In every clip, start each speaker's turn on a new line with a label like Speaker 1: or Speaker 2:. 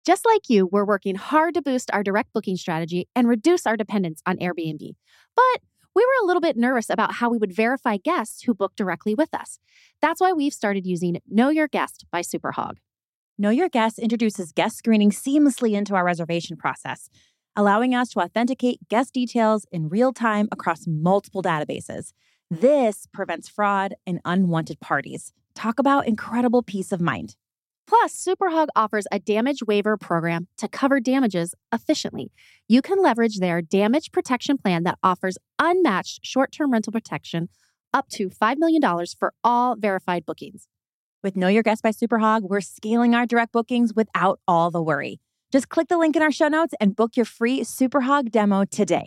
Speaker 1: Just like you, we're working hard to boost our direct booking strategy and reduce our dependence on Airbnb. But we were a little bit nervous about how we would verify guests who book directly with us. That's why we've started using Know Your Guest by Superhog.
Speaker 2: Know Your Guest introduces guest screening seamlessly into our reservation process, allowing us to authenticate guest details in real time across multiple databases. This prevents fraud and unwanted parties. Talk about incredible peace of mind.
Speaker 1: Plus, Superhog offers a damage waiver program to cover damages efficiently. You can leverage their damage protection plan that offers unmatched short-term rental protection up to $5 million for all verified bookings.
Speaker 2: With Know Your Guest by Superhog, we're scaling our direct bookings without all the worry. Just click the link in our show notes and book your free Superhog demo today.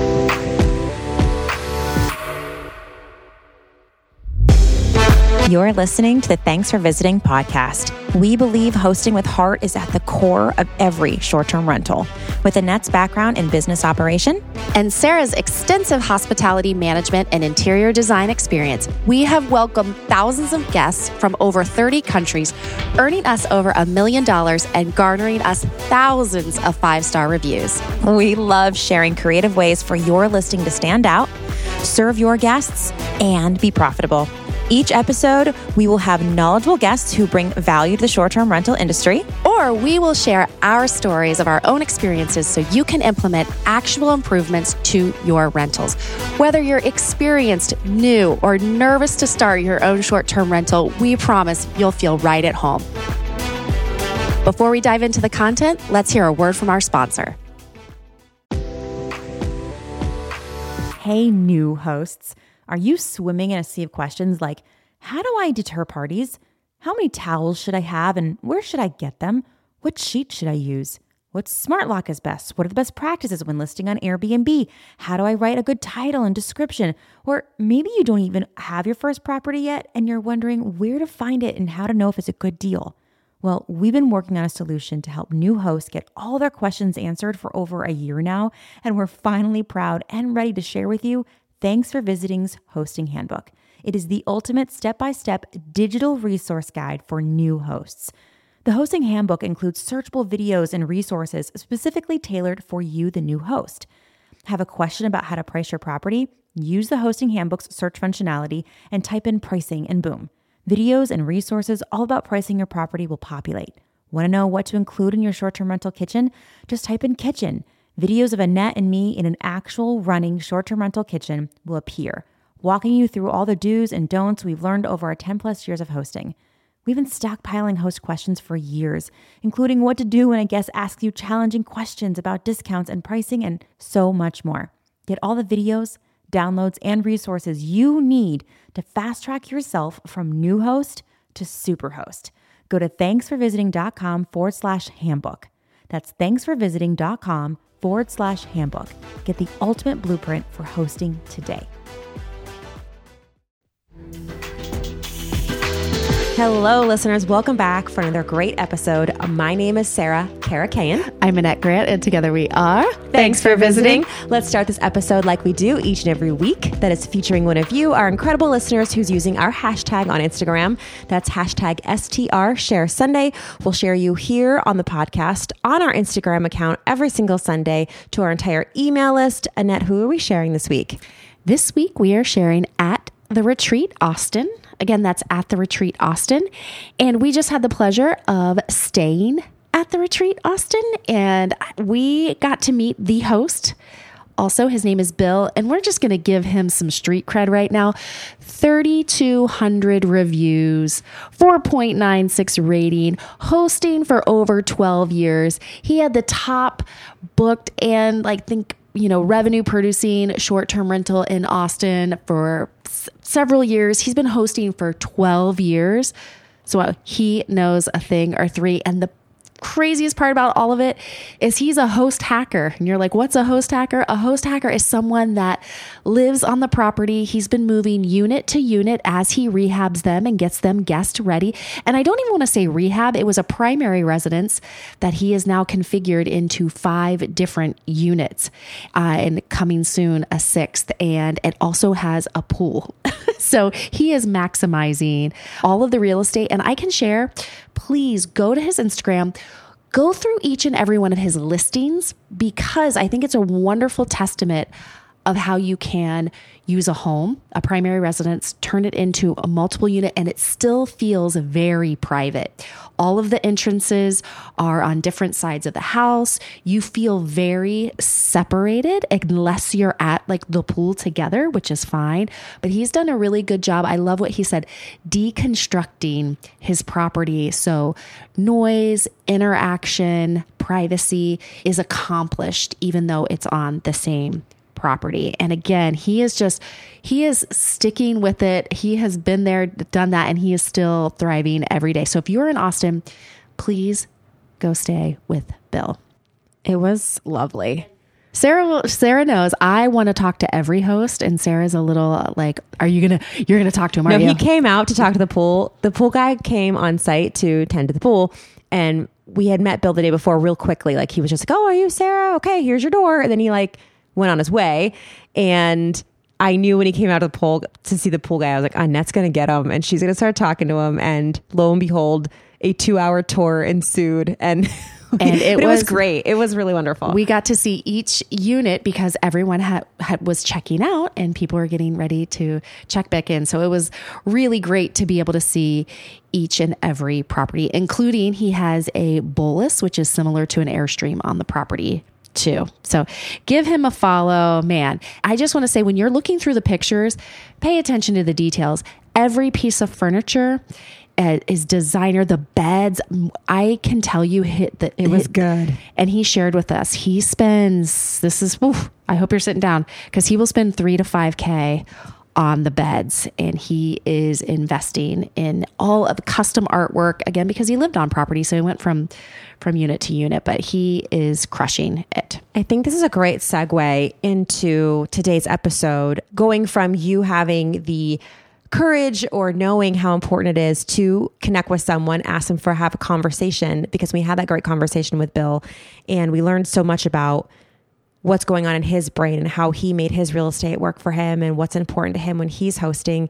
Speaker 2: You're listening to the Thanks for Visiting podcast. We believe hosting with heart is at the core of every short-term rental. With Annette's background in business operation
Speaker 1: and Sarah's extensive hospitality management and interior design experience, we have welcomed thousands of guests from over 30 countries, earning us over $1 million and garnering us thousands of 5-star reviews.
Speaker 2: We love sharing creative ways for your listing to stand out, serve your guests, and be profitable. Each episode, we will have knowledgeable guests who bring value to the short-term rental industry.
Speaker 1: Or we will share our stories of our own experiences so you can implement actual improvements to your rentals. Whether you're experienced, new, or nervous to start your own short-term rental, we promise you'll feel right at home. Before we dive into the content, let's hear a word from our sponsor.
Speaker 2: Hey, new hosts. Are you swimming in a sea of questions like, how do I deter parties? How many towels should I have and where should I get them? What sheet should I use? What smart lock is best? What are the best practices when listing on Airbnb? How do I write a good title and description? Or maybe you don't even have your first property yet and you're wondering where to find it and how to know if it's a good deal. Well, we've been working on a solution to help new hosts get all their questions answered for over a year now, and we're finally proud and ready to share with you Thanks for Visiting's Hosting Handbook. It is the ultimate step-by-step digital resource guide for new hosts. The Hosting Handbook includes searchable videos and resources specifically tailored for you, the new host. Have a question about how to price your property? Use the Hosting Handbook's search functionality and type in pricing and boom. Videos and resources all about pricing your property will populate. Want to know what to include in your short-term rental kitchen? Just type in kitchen. Videos of Annette and me in an actual running short-term rental kitchen will appear, walking you through all the do's and don'ts we've learned over our 10 plus years of hosting. We've been stockpiling host questions for years, including what to do when a guest asks you challenging questions about discounts and pricing and so much more. Get all the videos, downloads, and resources you need to fast-track yourself from new host to super host. Go to thanksforvisiting.com/handbook. That's thanksforvisiting.com/handbook. Get the ultimate blueprint for hosting today. Hello, listeners. Welcome back for another great episode. My name is Sarah Karakayan.
Speaker 1: I'm Annette Grant, and together we are
Speaker 2: Thanks for Visiting. Let's start this episode like we do each and every week. That is featuring one of you, our incredible listeners who's using our hashtag on Instagram. That's hashtag #STRShareSunday. We'll share you here on the podcast on our Instagram account every single Sunday to our entire email list. Annette, who are we sharing this week?
Speaker 1: This week we are sharing at The Retreat Austin. Again, that's at The Retreat Austin. And we just had the pleasure of staying at The Retreat Austin, and we got to meet the host. Also, his name is Bill, and we're just going to give him some street cred right now. 3,200 reviews, 4.96 rating, hosting for over 12 years. He had the top booked and revenue producing short-term rental in Austin for several years. He's been hosting for 12 years. So he knows a thing or three. And the craziest part about all of it is he's a host hacker. And you're like, what's a host hacker? A host hacker is someone that lives on the property. He's been moving unit to unit as he rehabs them and gets them guest ready. And I don't even want to say rehab. It was a primary residence that he is now configured into 5 different units, and coming soon a 6th. And it also has a pool. So he is maximizing all of the real estate. And I can share, please go to his Instagram, Go through each and every one of his listings because I think it's a wonderful testament of how you can use a home, a primary residence, turn it into a multiple unit, and it still feels very private. All of the entrances are on different sides of the house. You feel very separated unless you're at like the pool together, which is fine. But he's done a really good job. I love what he said, deconstructing his property. So noise, interaction, privacy is accomplished even though it's on the same property. And again, he is sticking with it. He has been there, done that, and he is still thriving every day. So if you're in Austin, please go stay with Bill.
Speaker 3: It was lovely.
Speaker 1: Sarah knows I want to talk to every host, and Sarah's a little like, you're gonna talk to him?
Speaker 3: No, he came out to talk to the pool. The pool guy came on site to tend to the pool, and we had met Bill the day before real quickly. Like he was just like, "Oh, are you Sarah? Okay, here's your door." And then he like went on his way, and I knew when he came out of the pool to see the pool guy, I was like, Annette's going to get him and she's going to start talking to him. And lo and behold, a 2-hour tour ensued. And it was great. It was really wonderful.
Speaker 1: We got to see each unit because everyone was checking out and people were getting ready to check back in. So it was really great to be able to see each and every property, including he has a bolus, which is similar to an Airstream on the property too. So give him a follow, man. I just want to say, when you're looking through the pictures, pay attention to the details. Every piece of furniture is designer. The beds, I can tell you, it was
Speaker 3: good.
Speaker 1: And he shared with us, he spends, I hope you're sitting down, because he will spend $3,000 to $5,000 on the beds, and he is investing in all of the custom artwork again, because he lived on property. So he went from unit to unit, but he is crushing it.
Speaker 3: I think this is a great segue into today's episode, going from you having the courage or knowing how important it is to connect with someone, ask them have a conversation, because we had that great conversation with Bill and we learned so much about what's going on in his brain and how he made his real estate work for him and what's important to him when he's hosting.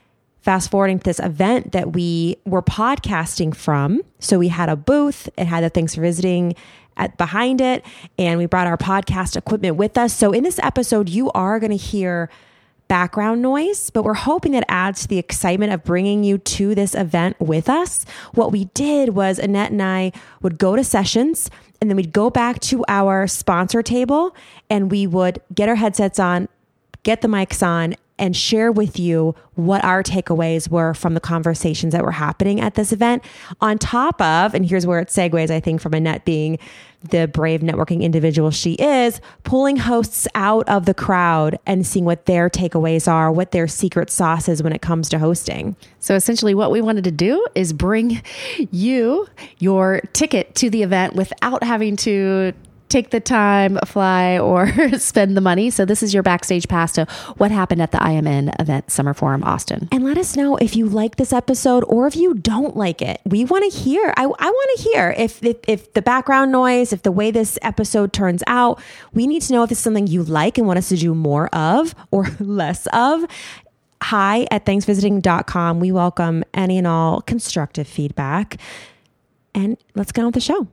Speaker 3: Fast forwarding to this event that we were podcasting from. So we had a booth, it had the Thanks for Visiting behind it, and we brought our podcast equipment with us. So in this episode, you are going to hear background noise, but we're hoping that adds to the excitement of bringing you to this event with us. What we did was Annette and I would go to sessions, and then we'd go back to our sponsor table and we would get our headsets on, get the mics on, and share with you what our takeaways were from the conversations that were happening at this event. On top of, and here's where it segues, I think, from Annette being the brave networking individual she is, pulling hosts out of the crowd and seeing what their takeaways are, what their secret sauce is when it comes to hosting.
Speaker 1: So essentially what we wanted to do is bring you your ticket to the event without having to take the time, fly, or spend the money. So this is your backstage pass to what happened at the IMN event, Summer Forum Austin.
Speaker 3: And let us know if you like this episode or if you don't like it. We want to hear. I want to hear if the background noise, if the way this episode turns out. We need to know if it's something you like and want us to do more of or less of. hi@thanksvisiting.com. We welcome any and all constructive feedback. And let's get on with the show.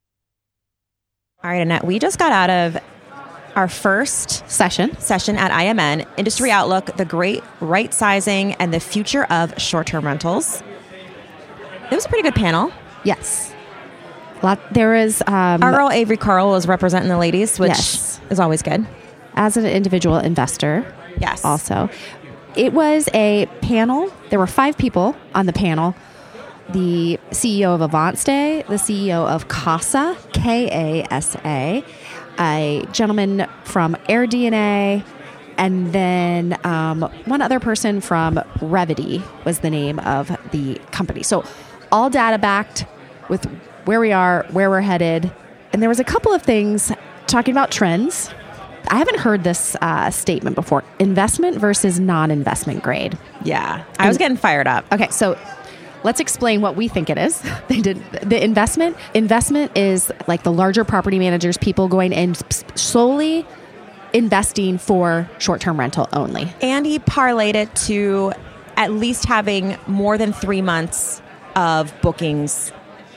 Speaker 3: All right, Annette, we just got out of our first session at IMN, Industry Outlook, the Great Right Sizing and the Future of Short-Term Rentals. It was a pretty good panel.
Speaker 1: Yes. There is...
Speaker 3: our girl Avery Carl was representing the ladies, which is always good.
Speaker 1: As an individual investor.
Speaker 3: Yes.
Speaker 1: Also. It was a panel. There were 5 people on the panel. The CEO of AvantStay, the CEO of Kasa, Kasa, a gentleman from AirDNA, and then one other person from Revity was the name of the company. So all data backed with where we are, where we're headed. And there was a couple of things talking about trends. I haven't heard this statement before. Investment versus non-investment grade.
Speaker 3: Yeah. I was getting fired up.
Speaker 1: Okay. So let's explain what we think it is. The investment. Investment is like the larger property managers, people going in solely investing for short-term rental only.
Speaker 3: And he parlayed it to at least having more than 3 months of bookings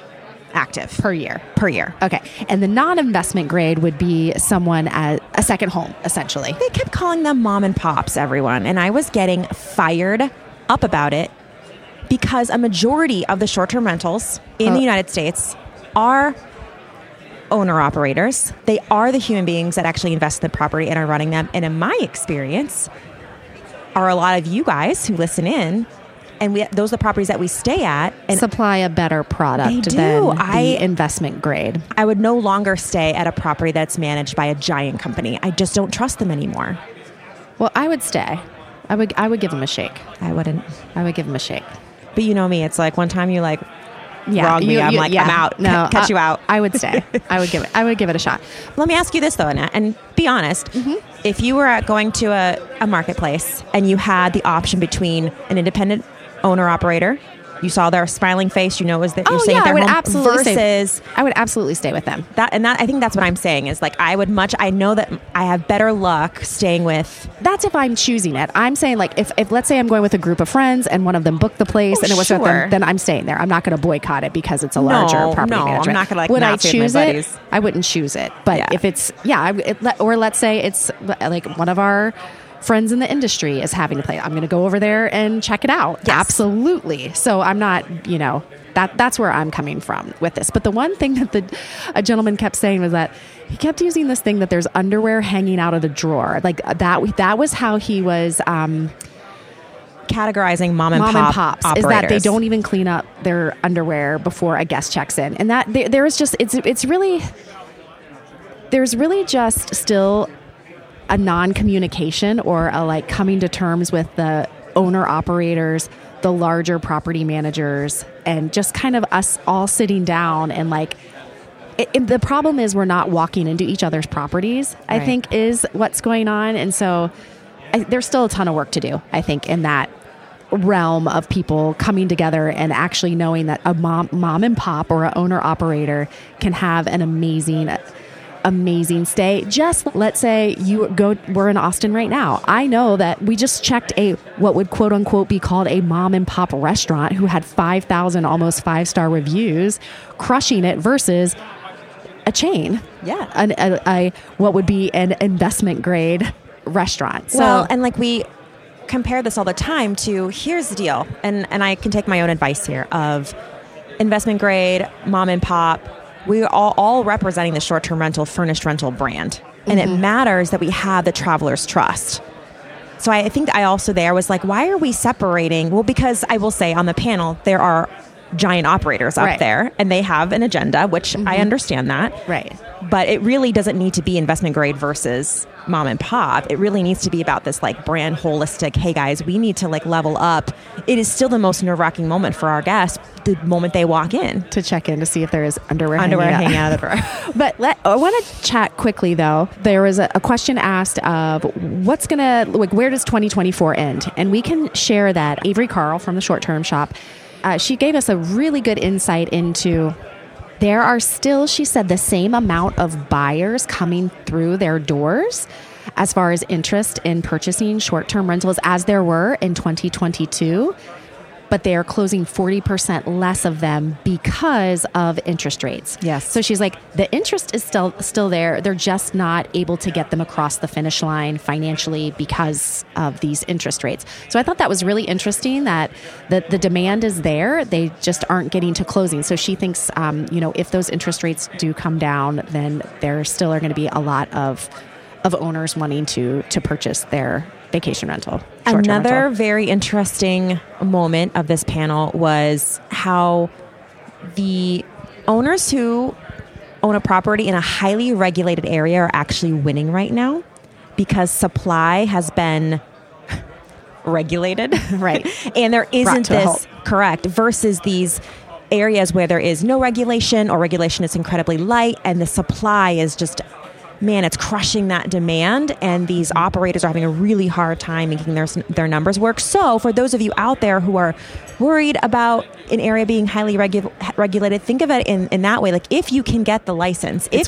Speaker 3: active
Speaker 1: per year.
Speaker 3: per year.
Speaker 1: Okay. And the non-investment grade would be someone at a second home, essentially.
Speaker 3: They kept calling them mom and pops, everyone. And I was getting fired up about it because a majority of the short-term rentals in the United States are owner-operators. They are the human beings that actually invest in the property and are running them. And in my experience, are a lot of you guys who listen in, and those are the properties that we stay at. And
Speaker 1: supply a better product
Speaker 3: They do.
Speaker 1: than the investment grade.
Speaker 3: I would no longer stay at a property that's managed by a giant company. I just don't trust them anymore.
Speaker 1: Well, I would stay. I would give them a shake.
Speaker 3: I wouldn't.
Speaker 1: I would give them a shake.
Speaker 3: But you know me, it's like one time you like wrong me. I'm like, I'm out.
Speaker 1: No,
Speaker 3: Cut you out.
Speaker 1: I would stay. I would give it a shot.
Speaker 3: Let me ask you this though, Annette, and be honest. If you were going to a marketplace and you had the option between an independent owner operator, you saw their smiling face, you know, was that you're saying
Speaker 1: I would
Speaker 3: home,
Speaker 1: absolutely
Speaker 3: versus
Speaker 1: I would absolutely stay with them.
Speaker 3: that, and that I think that's what I'm saying is like I know that I have better luck staying with.
Speaker 1: That's if I'm choosing it. I'm saying like if let's say I'm going with a group of friends and one of them booked the place and it was with them, then I'm staying there. I'm not going to boycott it because it's a larger property management.
Speaker 3: I'm not going to like
Speaker 1: would I
Speaker 3: not stay with
Speaker 1: choose
Speaker 3: my
Speaker 1: it?
Speaker 3: buddies.
Speaker 1: I wouldn't choose it. But if it's or let's say it's like one of our friends in the industry is having to play, I'm going to go over there and check it out.
Speaker 3: Yes.
Speaker 1: Absolutely. So I'm not, that's where I'm coming from with this. But the one thing that a gentleman kept saying was that he kept using this thing that there's underwear hanging out of the drawer. Like that was how he was
Speaker 3: categorizing mom and pops
Speaker 1: operators. Is that they don't even clean up their underwear before a guest checks in. And that there is just, there's really just still a non-communication or a like coming to terms with the owner operators, the larger property managers, and just kind of us all sitting down and like the problem is we're not walking into each other's properties, I think is what's going on. And so there's still a ton of work to do, I think, in that realm of people coming together and actually knowing that a mom and pop or an owner operator can have an amazing stay. Just let's say we're in Austin right now. I know that we just checked what would quote unquote be called a mom and pop restaurant who had 5,000 almost 5-star reviews, crushing it versus a chain.
Speaker 3: Yeah.
Speaker 1: What would be an investment grade restaurant.
Speaker 3: Well, and like we compare this all the time to, here's the deal. And I can take my own advice here of investment grade, mom and pop. We are all representing the short-term rental, furnished rental brand. And it matters that we have the traveler's trust. So I think I also there was like, why are we separating? Well, because I will say on the panel, there are giant operators up there and they have an agenda, which I understand that.
Speaker 1: Right.
Speaker 3: But it really doesn't need to be investment grade versus mom and pop. It really needs to be about this like brand holistic, hey guys, we need to like level up. It is still the most nerve-wracking moment for our guests, the moment they walk in.
Speaker 1: To check in to see if there is underwear
Speaker 3: hanging out of the drawer.
Speaker 1: But I want to chat quickly though. There was a question asked of where does 2024 end? And we can share that. Avery Carl from the Short Term Shop, she gave us a really good insight into there are still, she said, the same amount of buyers coming through their doors as far as interest in purchasing short-term rentals as there were in 2022, but they are closing 40% less of them because of interest rates.
Speaker 3: Yes.
Speaker 1: So she's like, the interest is still there. They're just not able to get them across the finish line financially because of these interest rates. So I thought that was really interesting that the demand is there. They just aren't getting to closing. So she thinks, if those interest rates do come down, then there still are going to be a lot of owners wanting to purchase their vacation rental.
Speaker 3: Another very interesting moment of this panel was how the owners who own a property in a highly regulated area are actually winning right now because supply has been regulated.
Speaker 1: Right.
Speaker 3: And there isn't this correct versus these areas where there is no regulation or regulation is incredibly light and the supply is just, man, it's crushing that demand, and these operators are having a really hard time making their numbers work. So for those of you out there who are worried about an area being highly regulated, think of it in that way. Like if you can get the license, it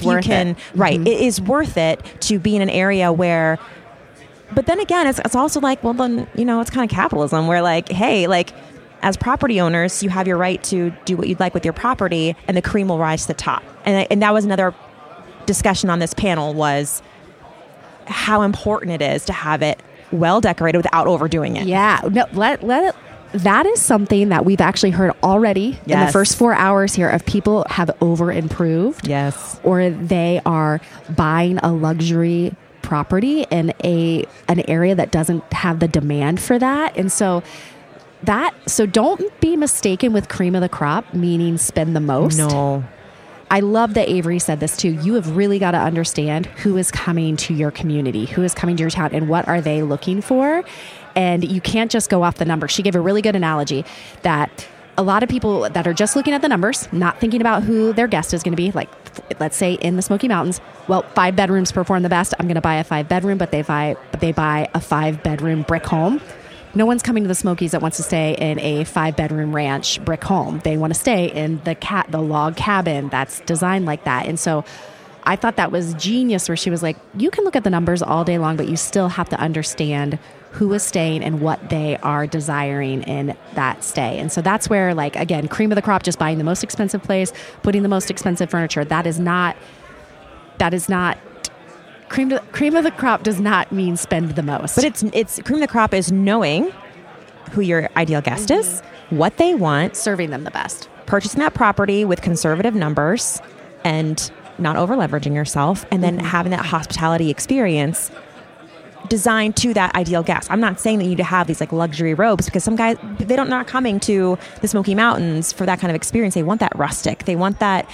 Speaker 3: is worth it to be in an area where, but then again, it's also like, well, then, it's kind of capitalism where like, hey, like as property owners, you have your right to do what you'd like with your property, and the cream will rise to the top. And that was another discussion on this panel, was how important it is to have it well decorated without overdoing it.
Speaker 1: Yeah. No, let it. That is something that we've actually heard already in the first 4 hours here of people have over improved.
Speaker 3: Yes.
Speaker 1: Or they are buying a luxury property in an area that doesn't have the demand for that. And so don't be mistaken with cream of the crop, meaning spend the most.
Speaker 3: No.
Speaker 1: I love that Avery said this too. You have really got to understand who is coming to your community, who is coming to your town, and what are they looking for. And you can't just go off the numbers. She gave a really good analogy that a lot of people that are just looking at the numbers, not thinking about who their guest is going to be, like let's say in the Smoky Mountains, well, 5 bedrooms perform the best. I'm going to buy a 5 bedroom, but they buy a 5 bedroom brick home. No one's coming to the Smokies that wants to stay in a 5 bedroom ranch brick home. They want to stay in the log cabin that's designed like that. And so I thought that was genius, where she was like, you can look at the numbers all day long, but you still have to understand who is staying and what they are desiring in that stay. And so that's where, like, again, cream of the crop, just buying the most expensive place, putting the most expensive furniture. That is not cream of the crop does not mean spend the most.
Speaker 3: But it's cream of the crop is knowing who your ideal guest is, what they want,
Speaker 1: serving them the best,
Speaker 3: purchasing that property with conservative numbers and not over leveraging yourself, and then having that hospitality experience designed to that ideal guest. I'm not saying that you need to have these like luxury robes, because some guys, not coming to the Smoky Mountains for that kind of experience. They want that rustic. They want that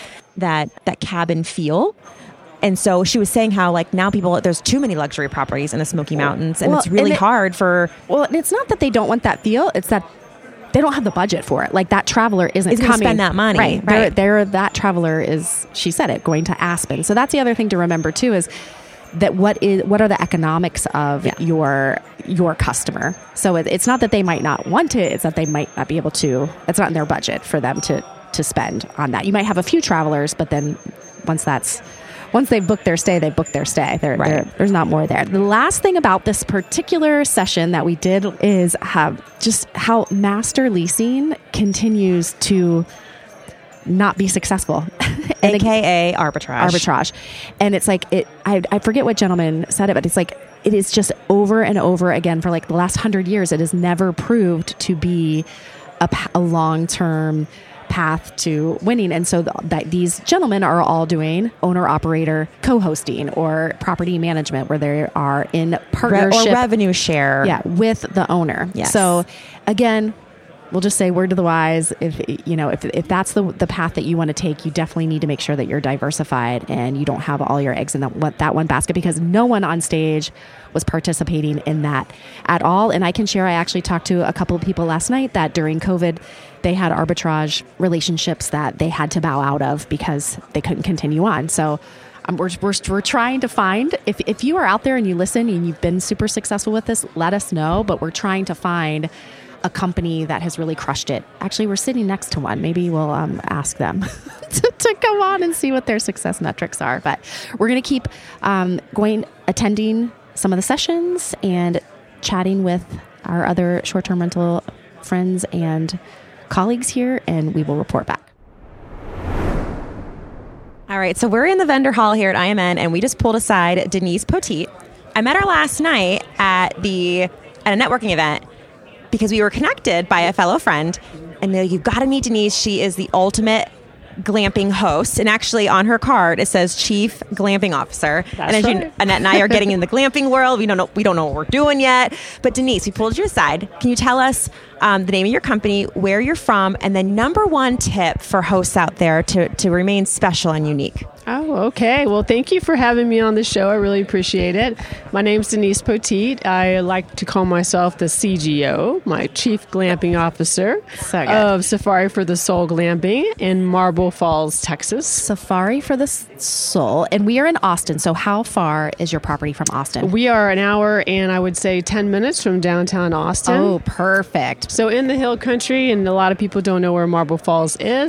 Speaker 3: cabin feel. And so she was saying how, like, now there's too many luxury properties in the Smoky Mountains, and it's really hard for...
Speaker 1: Well, and it's not that they don't want that feel. It's that they don't have the budget for it. Like, that traveler isn't coming
Speaker 3: to spend that money.
Speaker 1: Right. That traveler is, she said it, going to Aspen. So that's the other thing to remember too, is that what are the economics of your customer. So it's not that they might not want it, it's that they might not be able to, it's not in their budget for them to spend on that. You might have a few travelers, but then once they've booked their stay, they book their stay. There's not more there. The last thing about this particular session that we did is just how master leasing continues to not be successful.
Speaker 3: AKA arbitrage.
Speaker 1: And it's like, I forget what gentleman said it, but it's like, it is just over and over again for like the last 100 years. It has never proved to be a long-term path to winning. And so that these gentlemen are all doing owner-operator co-hosting or property management, where they are in partnership
Speaker 3: or revenue share
Speaker 1: with the owner.
Speaker 3: Yes.
Speaker 1: So again, we'll just say word to the wise. If that's the path that you want to take, you definitely need to make sure that you're diversified and you don't have all your eggs in that one basket, because no one on stage was participating in that at all. And I can share, I actually talked to a couple of people last night that during COVID, they had arbitrage relationships that they had to bow out of because they couldn't continue on. So we're trying to find, if you are out there and you listen and you've been super successful with this, let us know. But we're trying to find a company that has really crushed it. Actually, we're sitting next to one. Maybe we'll ask them to come on and see what their success metrics are. But we're going to keep attending some of the sessions and chatting with our other short-term rental friends and colleagues here, and we will report back.
Speaker 3: All right, so we're in the vendor hall here at IMN, and we just pulled aside Denise Poteet. I met her last night at a networking event, because we were connected by a fellow friend, and you've got to meet Denise. She is the ultimate glamping host, and actually on her card it says Chief Glamping Officer.
Speaker 1: That's
Speaker 3: and as
Speaker 1: right.
Speaker 3: Annette and I are getting in the glamping world, we don't know what we're doing yet. But Denise, we pulled you aside. Can you tell us the name of your company, where you're from, and then number one tip for hosts out there to remain special and unique?
Speaker 4: Oh, okay. Well, thank you for having me on the show. I really appreciate it. My name's Denise Poteet. I like to call myself the CGO, my Chief Glamping Officer of Safari for the Soul Glamping in Marble Falls, Texas.
Speaker 1: Safari for the Soul. And we are in Austin. So how far is your property from Austin?
Speaker 4: We are an hour and I would say 10 minutes from downtown Austin.
Speaker 1: Oh, perfect.
Speaker 4: So in the hill country, and a lot of people don't know where Marble Falls is.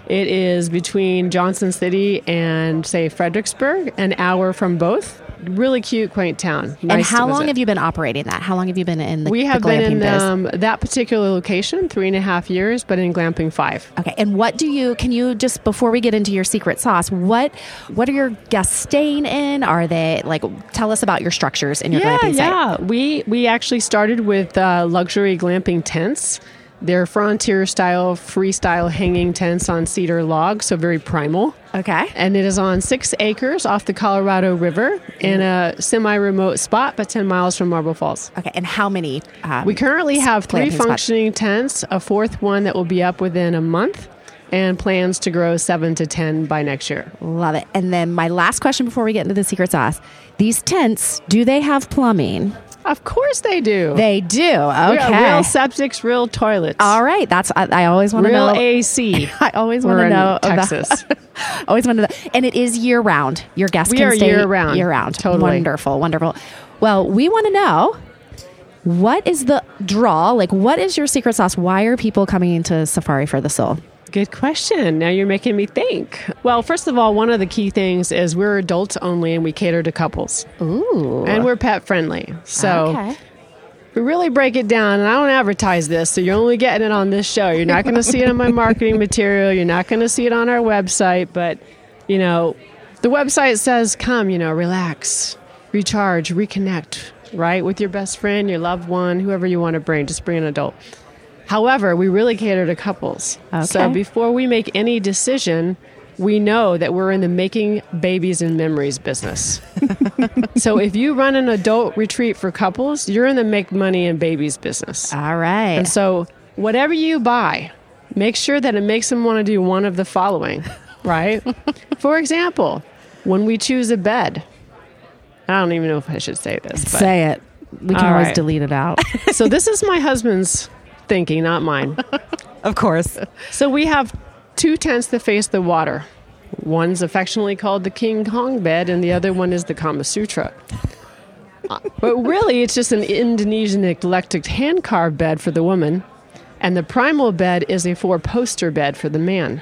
Speaker 4: It is between Johnson City and, say, Fredericksburg, an hour from both. Really cute, quaint town. Nice.
Speaker 1: And how long have you been operating that? How long have you been in the
Speaker 4: We have
Speaker 1: the
Speaker 4: been
Speaker 1: glamping
Speaker 4: in that particular location 3.5 years, but in glamping 5.
Speaker 1: Okay, and can you just, before we get into your secret sauce, what are your guests staying in? Are they, like, tell us about your structures in your glamping site.
Speaker 4: Yeah, we actually started with luxury glamping tents. They're frontier-style, freestyle hanging tents on cedar logs, so very primal.
Speaker 1: Okay.
Speaker 4: And it is on 6 acres off the Colorado River in a semi-remote spot, but 10 miles from Marble Falls.
Speaker 1: Okay, and how many?
Speaker 4: We currently have 3
Speaker 1: glamping spots?
Speaker 4: functioning tents, a 4th one that will be up within a month, and plans to grow 7 to 10 by next year.
Speaker 1: Love it. And then my last question before we get into the secret sauce. These tents, do they have plumbing?
Speaker 4: Of course they do.
Speaker 1: They do. Okay.
Speaker 4: Real septics, real toilets.
Speaker 1: All right. I always want to know.
Speaker 4: Real AC.
Speaker 1: I always want
Speaker 4: We're
Speaker 1: to know
Speaker 4: in Texas.
Speaker 1: Always want to know. And it is year round. Your guests
Speaker 4: We
Speaker 1: can
Speaker 4: are
Speaker 1: stay
Speaker 4: year round.
Speaker 1: Year round.
Speaker 4: Totally.
Speaker 1: Wonderful. Wonderful. Well, we want to know, what is the draw? Like, what is your secret sauce? Why are people coming into Safari for the Soul?
Speaker 4: Good question. Now you're making me think. Well, first of all, one of the key things is we're adults only and we cater to couples.
Speaker 1: Ooh.
Speaker 4: And we're pet friendly. So
Speaker 1: Okay.
Speaker 4: we really break it down, and I don't advertise this, so you're only getting it on this show. You're not going to see it in my marketing material. You're not going to see it on our website. But, you know, the website says, come, you know, relax, recharge, reconnect, right? With your best friend, your loved one, whoever you want to bring. Just bring an adult. However, we really cater to couples.
Speaker 1: Okay.
Speaker 4: So before we make any decision, we know that we're in the making babies and memories business. So if you run an adult retreat for couples, you're in the make money and babies business.
Speaker 1: All right.
Speaker 4: And so whatever you buy, make sure that it makes them want to do one of the following, right? For example, when we choose a bed, I don't even know if I should say this. But,
Speaker 1: Say it. We can
Speaker 4: All
Speaker 1: always
Speaker 4: right.
Speaker 1: delete it out.
Speaker 4: so this is my husband's thinking, not mine.
Speaker 3: Of course.
Speaker 4: So we have 2 tents that face the water. One's affectionately called the King Kong bed, and the other one is the Kama Sutra. But really, it's just an Indonesian eclectic hand-carved bed for the woman, and the primal bed is a 4-poster bed for the man.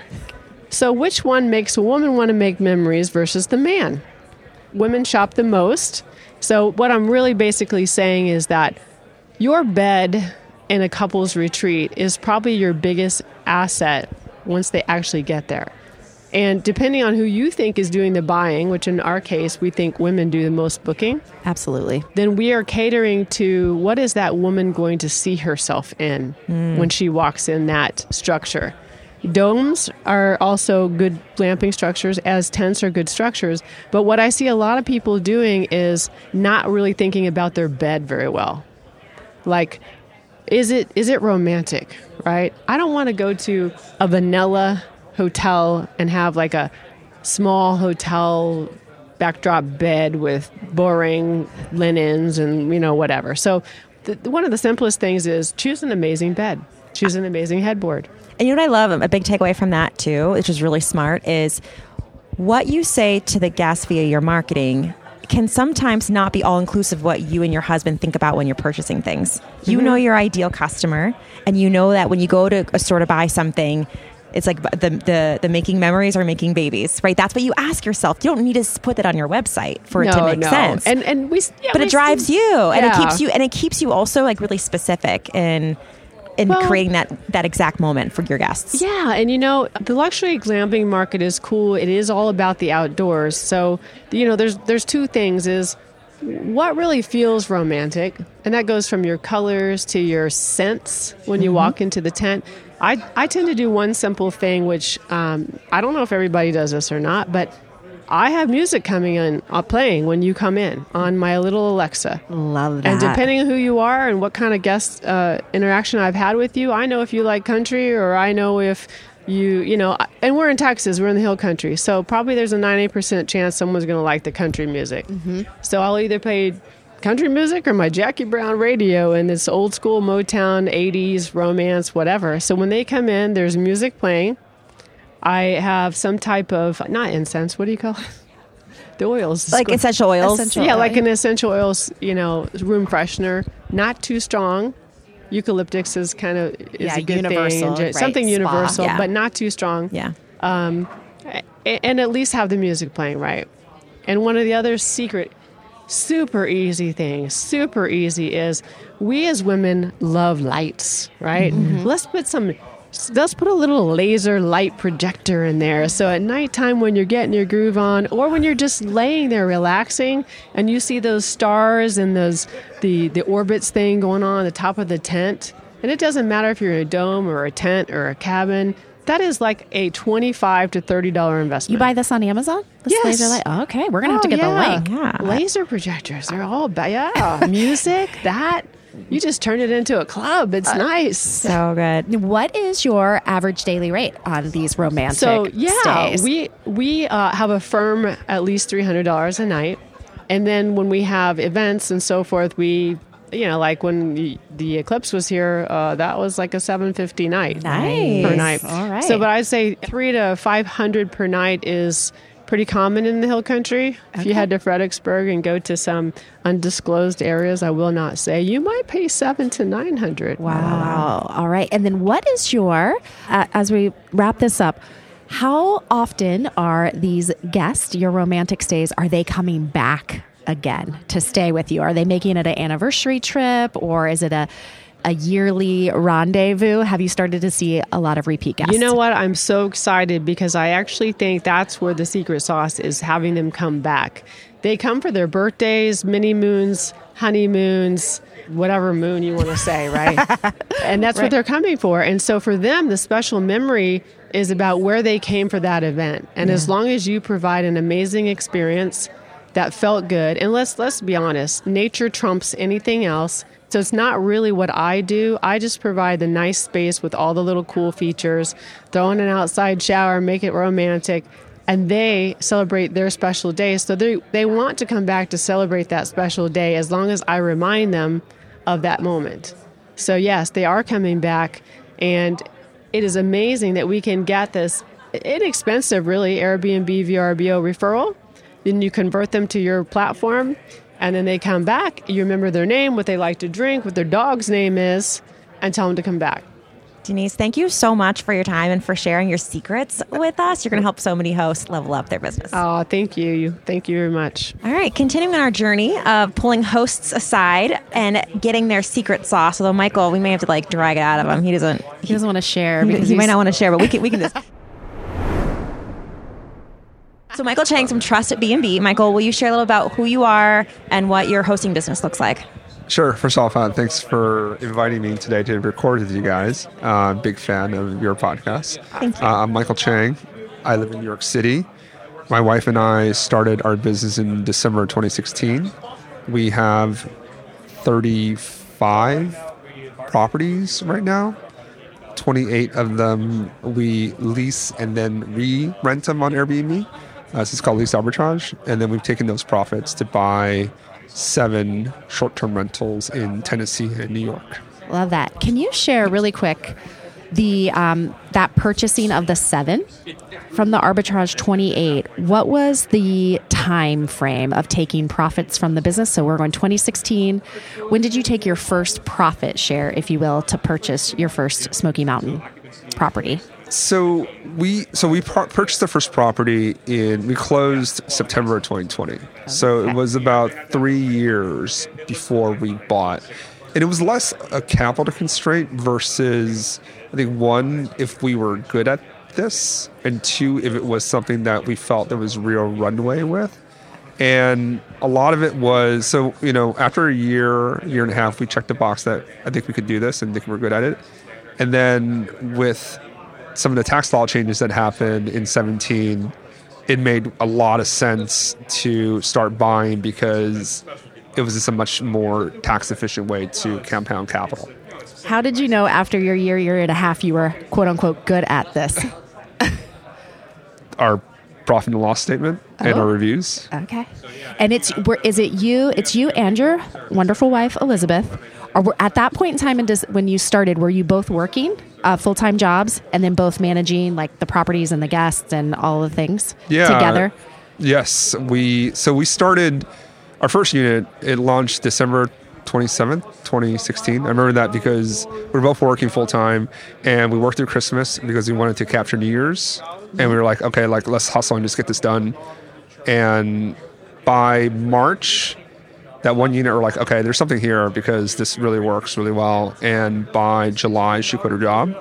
Speaker 4: So which one makes a woman want to make memories versus the man? Women shop the most. So what I'm really basically saying is that your bed in a couple's retreat is probably your biggest asset once they actually get there. And depending on who you think is doing the buying, which in our case, we think women do the most booking,
Speaker 1: Absolutely.
Speaker 4: then we are catering to what is that woman going to see herself in when she walks in that structure. Domes are also good glamping structures, as tents are good structures. But what I see a lot of people doing is not really thinking about their bed very well. Like, is it romantic, right? I don't want to go to a vanilla hotel and have like a small hotel backdrop bed with boring linens and, you know, whatever. So one of the simplest things is choose an amazing bed. Choose an amazing headboard.
Speaker 3: And you know what I love? A big takeaway from that too, which is really smart, is what you say to the guests via your marketing can sometimes not be all inclusive of what you and your husband think about when you're purchasing things. You know your ideal customer, and you know that when you go to a store to buy something, it's like the making memories or making babies, right? That's what you ask yourself. You don't need to put that on your website for it to make sense.
Speaker 4: And
Speaker 3: but it drives you, and it keeps you also like really specific in creating that exact moment for your guests.
Speaker 4: Yeah, and you know, the luxury glamping market is cool. It is all about the outdoors. So, you know, there's 2 things is what really feels romantic, and that goes from your colors to your scents when you walk into the tent. I tend to do one simple thing, which I don't know if everybody does this or not, but I have music coming in, playing when you come in on my little Alexa.
Speaker 1: Love that.
Speaker 4: And depending on who you are and what kind of guest interaction I've had with you, I know if you like country, or I know if you know, and we're in Texas, we're in the hill country. So probably there's a 90% chance someone's going to like the country music. So I'll either play country music or my Jackie Brown radio and this old school Motown, 80s, romance, whatever. So when they come in, there's music playing. I have some type of, not incense, what do you call it? The oils.
Speaker 3: Like essential oils.
Speaker 4: Like an essential oils, you know, room freshener. Not too strong. Eucalyptus is kind of a good
Speaker 1: universal,
Speaker 4: thing.
Speaker 1: right,
Speaker 4: Something
Speaker 1: spa,
Speaker 4: universal,
Speaker 3: yeah.
Speaker 4: but not too strong.
Speaker 3: Yeah.
Speaker 4: and at least have the music playing right. And one of the other secret, super easy is we as women love lights, right? Mm-hmm. Let's put a little laser light projector in there. So at nighttime when you're getting your groove on, or when you're just laying there relaxing and you see those stars and the orbits thing going on the top of the tent, and it doesn't matter if you're in a dome or a tent or a cabin, that is like a $25 to $30 investment.
Speaker 1: You buy this on Amazon? This
Speaker 4: yes.
Speaker 1: laser light? Oh, okay, we're going to have to get the link.
Speaker 3: Yeah.
Speaker 4: Laser projectors, they're all, music, that. You just turn it into a club. It's nice.
Speaker 3: So good.
Speaker 1: What is your average daily rate on these romantic stays?
Speaker 4: we have a firm at least $300 a night. And then when we have events and so forth, we, like when the eclipse was here, that was like a $750 night.
Speaker 1: Nice.
Speaker 4: Per night.
Speaker 1: All right.
Speaker 4: So, but I'd say $300 to $500 per night is pretty common in the Hill Country. If you head to Fredericksburg and go to some undisclosed areas, I will not say, you might pay $700 to $900.
Speaker 1: Wow. All right. And then what is your, as we wrap this up, how often are these guests, your romantic stays, are they coming back again to stay with you? Are they making it an anniversary trip, or is it a yearly rendezvous? Have you started to see a lot of repeat guests?
Speaker 4: You know what? I'm so excited because I actually think that's where the secret sauce is, having them come back. They come for their birthdays, mini moons, honeymoons, whatever moon you want to say, right? And that's what they're coming for. And so for them, the special memory is about where they came for that event. And as long as you provide an amazing experience that felt good, and let's be honest, nature trumps anything else. So it's not really what I do. I just provide the nice space with all the little cool features, throw in an outside shower, make it romantic, and they celebrate their special day. So they want to come back to celebrate that special day as long as I remind them of that moment. So yes, they are coming back, and it is amazing that we can get this inexpensive, really, Airbnb, VRBO referral. Then you convert them to your platform, and then they come back. You remember their name, what they like to drink, what their dog's name is, and tell them to come back.
Speaker 3: Denise, thank you so much for your time and for sharing your secrets with us. You're going to help so many hosts level up their business.
Speaker 4: Oh, thank you. Thank you very much.
Speaker 3: All right, continuing on our journey of pulling hosts aside and getting their secret sauce. Although Michael, we may have to drag it out of him. He doesn't
Speaker 1: want to share because
Speaker 3: he might not want to share, but we can just. So Michael Chang from Trust at B&B. Michael, will you share a little about who you are and what your hosting business looks like?
Speaker 5: Sure. First off, thanks for inviting me today to record with you guys. Big fan of your podcast.
Speaker 3: Thank you.
Speaker 5: I'm Michael Chang. I live in New York City. My wife and I started our business in December 2016. We have 35 properties right now. 28 of them we lease and then re-rent them on Airbnb. So it's called lease arbitrage. And then we've taken those profits to buy 7 short-term rentals in Tennessee and New York.
Speaker 1: Love that. Can you share really quick the that purchasing of the 7 from the arbitrage 28? What was the time frame of taking profits from the business? So we're going 2016. When did you take your first profit share, if you will, to purchase your first Smoky Mountain property?
Speaker 5: So we purchased the first property we closed September of 2020. So it was about 3 years before we bought. And it was less a capital constraint versus, I think, 1, if we were good at this, and 2, if it was something that we felt there was real runway with. And a lot of it was, so, after a year and a half, we checked the box that I think we could do this and think we're good at it. And then with some of the tax law changes that happened in 2017, it made a lot of sense to start buying because it was just a much more tax efficient way to compound capital.
Speaker 1: How did you know after your year and a half you were quote unquote good at this?
Speaker 5: Our profit and loss statement and our reviews.
Speaker 1: Okay. And it's you and your wonderful wife, Elizabeth. Or at that point in time, when you started, were you both working full-time jobs and then both managing the properties and the guests and all the things together?
Speaker 5: Yes. We started our first unit. It launched December 27th, 2016. I remember that because we were both working full time, and we worked through Christmas because we wanted to capture New Year's. And we were like, okay, like let's hustle and just get this done. And by March, that one unit were like, okay, there's something here because this really works really well. And by July, she quit her job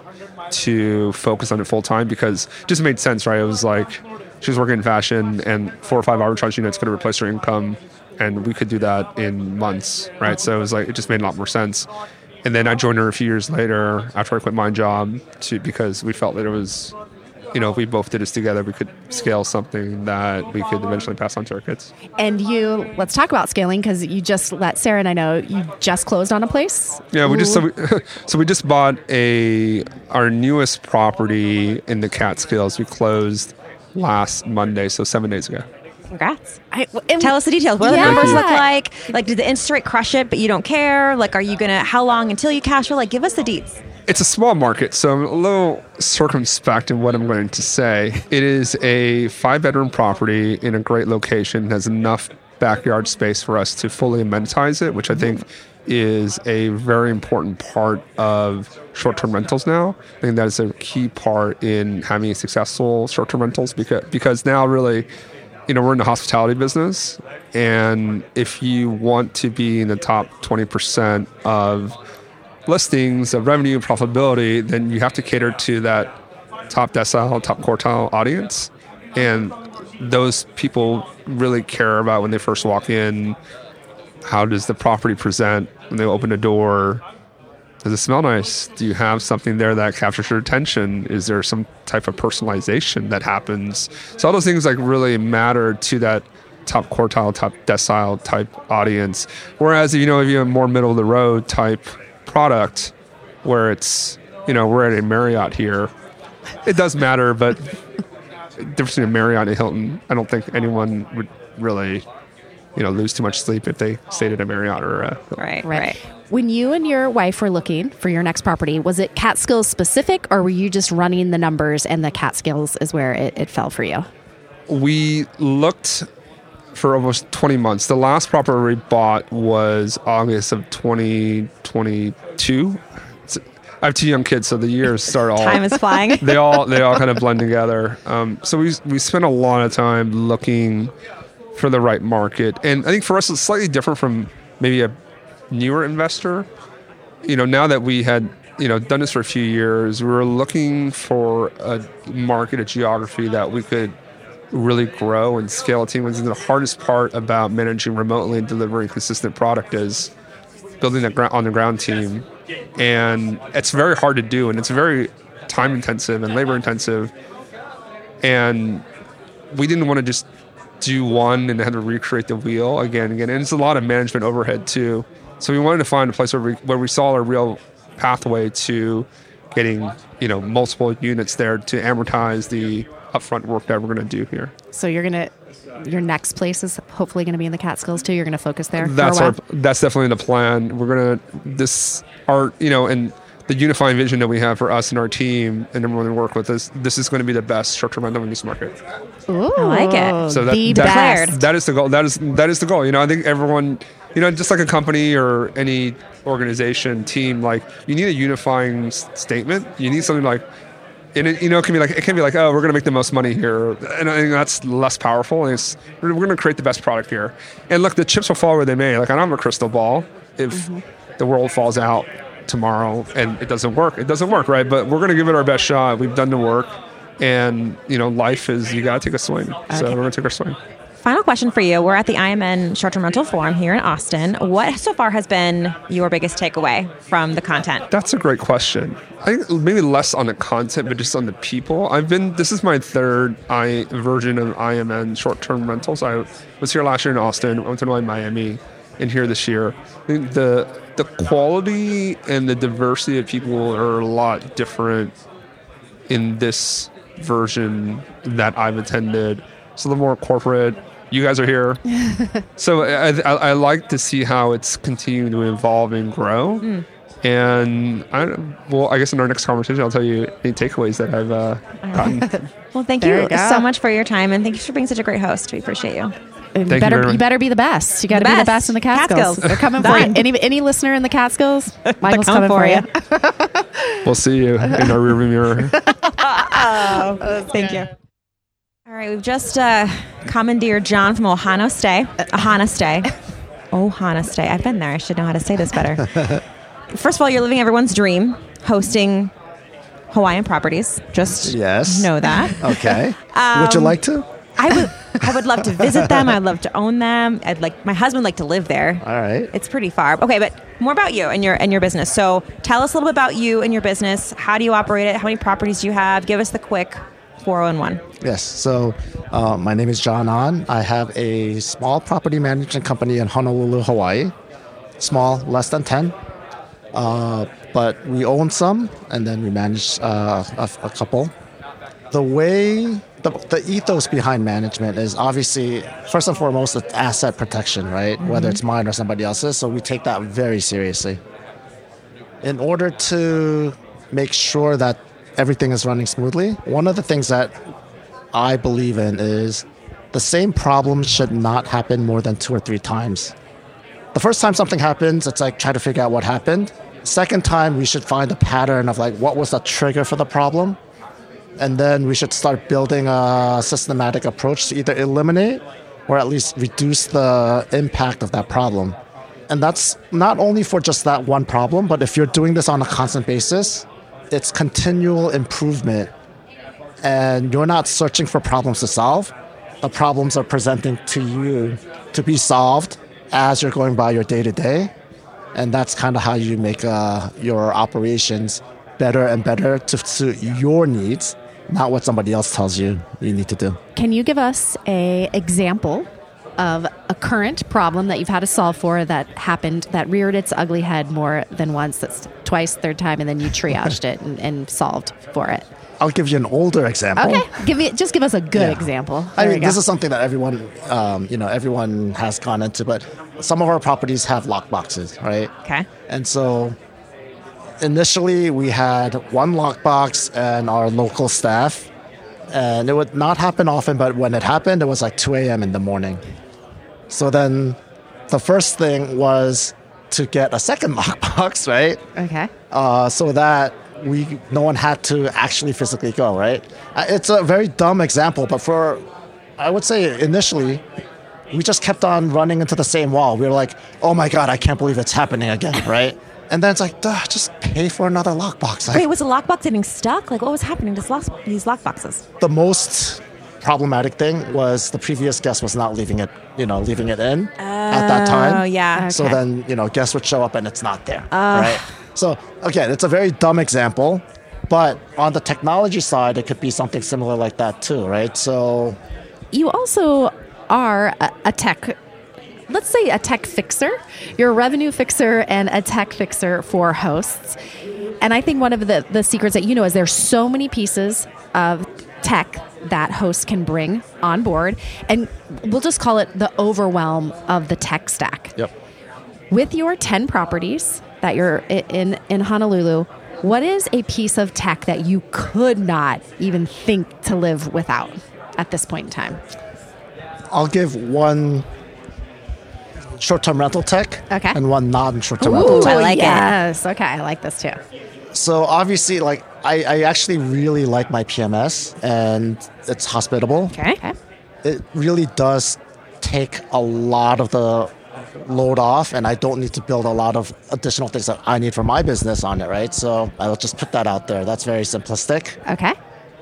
Speaker 5: to focus on it full time because it just made sense, right? It was like she was working in fashion, and 4 or 5 arbitrage units could have replaced her income, and we could do that in months, right? So it was like, it just made a lot more sense. And then I joined her a few years later after I quit my job because we felt that it was, if we both did this together, we could scale something that we could eventually pass on to our kids.
Speaker 6: And let's talk about scaling, because you just let Sarah and I know you just closed on a place.
Speaker 5: Yeah, we just bought our newest property in the Catskills. We closed last Monday, so 7 days ago.
Speaker 3: Congrats. Tell us the details. What do the numbers look like? Like, did the interest rate crush it, but you don't care? Like, are you how long until you cash flow? Like, give us the deets.
Speaker 5: It's a small market, so I'm a little circumspect in what I'm going to say. It is a 5-bedroom property in a great location. It has enough backyard space for us to fully amenitize it, which I think is a very important part of short-term rentals now. I think that is a key part in having successful short-term rentals because now really, we're in the hospitality business, and if you want to be in the top 20% of listings of revenue and profitability, then you have to cater to that top decile, top quartile audience. And those people really care about when they first walk in, how does the property present when they open the door? Does it smell nice? Do you have something there that captures your attention? Is there some type of personalization that happens? So all those things like really matter to that top quartile, top decile type audience. Whereas, if you have a more middle of the road type product where it's, we're at a Marriott here, it does matter, but the difference between a Marriott and a Hilton, I don't think anyone would really, lose too much sleep if they stayed at a Marriott or a Hilton.
Speaker 3: Right.
Speaker 6: When you and your wife were looking for your next property, was it Catskills specific, or were you just running the numbers and the Catskills is where it fell for you? We
Speaker 5: looked for almost 20 months. The last property we bought was August of 2022. I have 2 young kids, so the years start all...
Speaker 3: Time is flying.
Speaker 5: They all kind of blend together. So we spent a lot of time looking for the right market. And I think for us, it's slightly different from maybe a newer investor. Now that we had, done this for a few years, we were looking for a market, a geography that we could really grow and scale a team. And the hardest part about managing remotely and delivering consistent product is building an on-the-ground team. And it's very hard to do, and it's very time-intensive and labor-intensive. And we didn't want to just do one and have to recreate the wheel again. And it's a lot of management overhead, too. So we wanted to find a place where we saw a real pathway to getting, multiple units there to amortize the upfront work that we're going to do here.
Speaker 6: So your next place is hopefully going to be in the Catskills too. You're going to focus there.
Speaker 5: That's definitely the plan. We're going to and the unifying vision that we have for us and our team and everyone we work with is this is going to be the best short-term rental in this market.
Speaker 6: Ooh,
Speaker 3: I like it.
Speaker 5: So
Speaker 3: that
Speaker 5: is the goal. That is the goal. I think everyone, just like a company or any organization, team, like you need a unifying statement. You need something like, and it can be like, oh, we're going to make the most money here, and I think that's less powerful. And we're going to create the best product here, and look, the chips will fall where they may. Like I don't have a crystal ball. If the world falls out tomorrow and it doesn't work, right? But we're going to give it our best shot. We've done the work, and life is you got to take a swing. Okay. So we're going to take our swing.
Speaker 3: Final question for you. We're at the IMN Short-Term Rental Forum here in Austin. What so far has been your biggest takeaway from the content?
Speaker 5: That's a great question. I think maybe less on the content, but just on the people. This is my third version of IMN Short-Term Rentals. I was here last year in Austin. I went to Miami, and here this year. I think the quality and the diversity of people are a lot different in this version that I've attended. It's a little more corporate. You guys are here. So I like to see how it's continuing to evolve and grow. And I guess in our next conversation, I'll tell you any takeaways that I've gotten.
Speaker 3: Well, thank you so much for your time, and thank you for being such a great host. We appreciate you.
Speaker 1: You
Speaker 5: Thank you very much.
Speaker 1: better be the best. You got to be the best in the Catskills. They're coming for you. Any listener in the Catskills, Michael's coming for you.
Speaker 5: We'll see you in our rearview mirror.
Speaker 3: Thank you. All right, we've just commandeered John from Ohana Stay. Ohana Stay. I've been there. I should know how to say this better. First of all, you're living everyone's dream, hosting Hawaiian properties. Just know that.
Speaker 7: Okay. Would you like to?
Speaker 3: I would love to visit them. I'd love to own them. My husband would like to live there.
Speaker 7: All right.
Speaker 3: It's pretty far. Okay, but more about you and your business. So tell us a little bit about you and your business. How do you operate it? How many properties do you have? Give us the quick 401.
Speaker 7: Yes. So my name is John An. I have a small property management company in Honolulu, Hawaii. Small, less than 10. But we own some, and then we manage a couple. The way, the ethos behind management is obviously, first and foremost, it's asset protection, right? Mm-hmm. Whether it's mine or somebody else's. So we take that very seriously. In order to make sure that everything is running smoothly, one of the things that I believe in is the same problem should not happen more than 2 or 3 times. The first time something happens, it's like try to figure out what happened. Second time, we should find a pattern of like what was the trigger for the problem. And then we should start building a systematic approach to either eliminate or at least reduce the impact of that problem. And that's not only for just that one problem, but if you're doing this on a constant basis, it's continual improvement. And you're not searching for problems to solve. The problems are presenting to you to be solved as you're going by your day-to-day. And that's kind of how you make your operations better and better to suit your needs, not what somebody else tells you need to do.
Speaker 1: Can you give us an example of a current problem that you've had to solve for that happened, that reared its ugly head more than once, that's twice, third time, and then you triaged it and solved for it?
Speaker 7: I'll give you an older example.
Speaker 1: Okay, give us a good example.
Speaker 7: I mean, this is something that everyone has gone into, but some of our properties have lockboxes, right?
Speaker 3: Okay.
Speaker 7: And so initially we had one lockbox and our local staff, and it would not happen often, but when it happened, it was like 2 a.m. in the morning. So then the first thing was to get a second lockbox, right?
Speaker 1: Okay.
Speaker 7: So that no one had to actually physically go, right? It's a very dumb example, but I would say initially, we just kept on running into the same wall. We were like, oh my God, I can't believe it's happening again, right? And then it's like, just pay for another lockbox.
Speaker 3: Wait, was the lockbox getting stuck? Like, what was happening to these lockboxes?
Speaker 7: The most problematic thing was the previous guest was not leaving it in at that time.
Speaker 3: Oh, yeah. Okay.
Speaker 7: So then, guests would show up and it's not there, right? So again, it's a very dumb example, but on the technology side, it could be something similar like that too, right? So
Speaker 1: you also are a tech, let's say a tech fixer. You're a revenue fixer and a tech fixer for hosts. And I think one of the secrets that is there's so many pieces of tech that hosts can bring on board. And we'll just call it the overwhelm of the tech stack.
Speaker 7: Yep.
Speaker 1: With your 10 properties that you're in Honolulu, what is a piece of tech that you could not even think to live without at this point in time?
Speaker 7: I'll give one short-term rental tech and one non-short-term rental tech.
Speaker 1: I like it. Yes. Okay. I like this too.
Speaker 7: So obviously, I actually really like my PMS, and it's hospitable.
Speaker 1: Okay.
Speaker 7: It really does take a lot of the load off, and I don't need to build a lot of additional things that I need for my business on it, right? So I'll just put that out there. That's very simplistic.
Speaker 1: Okay.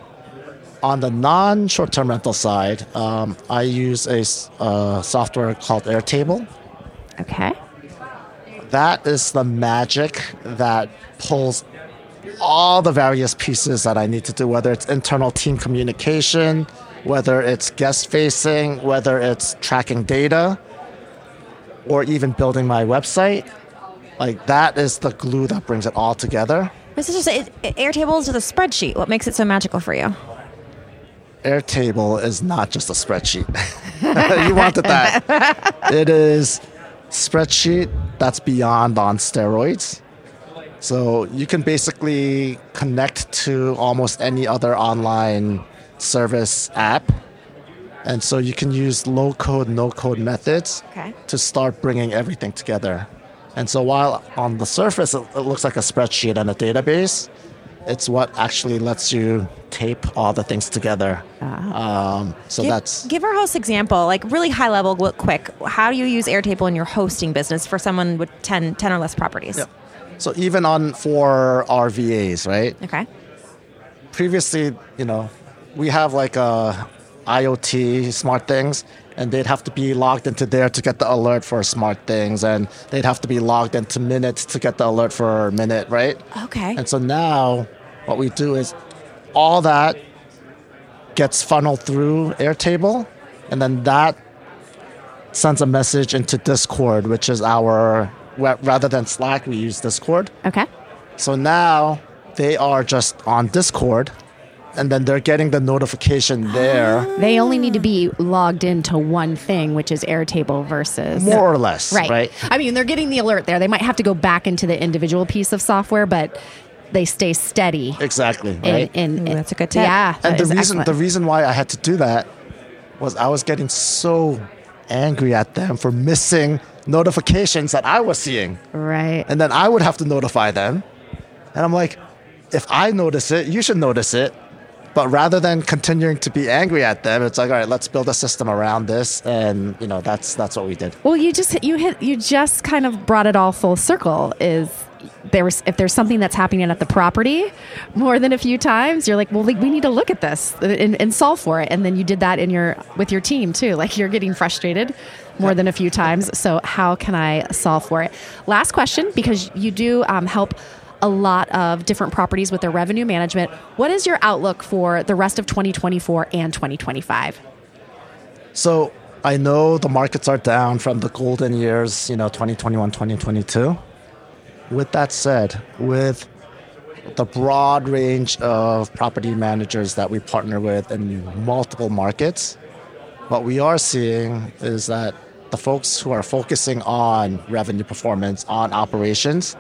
Speaker 7: On the non-short-term rental side, I use a software called Airtable.
Speaker 1: Okay.
Speaker 7: That is the magic that pulls all the various pieces that I need to do, whether it's internal team communication, whether it's guest-facing, whether it's tracking data, or even building my website. Like, that is the glue that brings it all together.
Speaker 3: This is just Airtable is just a spreadsheet. What makes it so magical for you?
Speaker 7: Airtable is not just a spreadsheet. You wanted that. It is spreadsheet that's beyond on steroids. So you can basically connect to almost any other online service app And so you can use low code, no code methods to start bringing everything together. And so while on the surface it looks like a spreadsheet and a database, it's what actually lets you tape all the things together.
Speaker 3: Give our host example, like really high level, quick. How do you use Airtable in your hosting business for someone with 10 or less properties?
Speaker 7: Yep. So even for our VAs, right?
Speaker 3: Okay.
Speaker 7: Previously, we have like IoT smart things, and they'd have to be logged into there to get the alert for smart things, and they'd have to be logged into Minute to get the alert for Minute, right?
Speaker 3: Okay.
Speaker 7: And so now what we do is all that gets funneled through Airtable, and then that sends a message into Discord, which is rather than Slack, we use Discord.
Speaker 6: Okay.
Speaker 7: So now they are just on Discord, and then they're getting the notification there.
Speaker 6: They only need to be logged into one thing, which is Airtable versus...
Speaker 7: More or less, right?
Speaker 6: I mean, they're getting the alert there. They might have to go back into the individual piece of software, but they stay steady.
Speaker 7: Exactly, right?
Speaker 3: That's a good tip.
Speaker 6: Yeah.
Speaker 7: And the reason why I had to do that was I was getting so angry at them for missing notifications that I was seeing.
Speaker 6: Right.
Speaker 7: And then I would have to notify them. And I'm like, if I notice it, you should notice it. But rather than continuing to be angry at them, it's like, all right, let's build a system around this, and that's what we did.
Speaker 6: Well, you just kind of brought it all full circle. If there's something that's happening at the property more than a few times, you're like, well, we need to look at this and solve for it. And then you did that with your team too. Like, you're getting frustrated more than a few times. So how can I solve for it? Last question, because you do help a lot of different properties with their revenue management. What is your outlook for the rest of 2024 and 2025?
Speaker 7: So I know the markets are down from the golden years, 2021, 2022. With that said, with the broad range of property managers that we partner with in multiple markets, what we are seeing is that the folks who are focusing on revenue performance, on operations,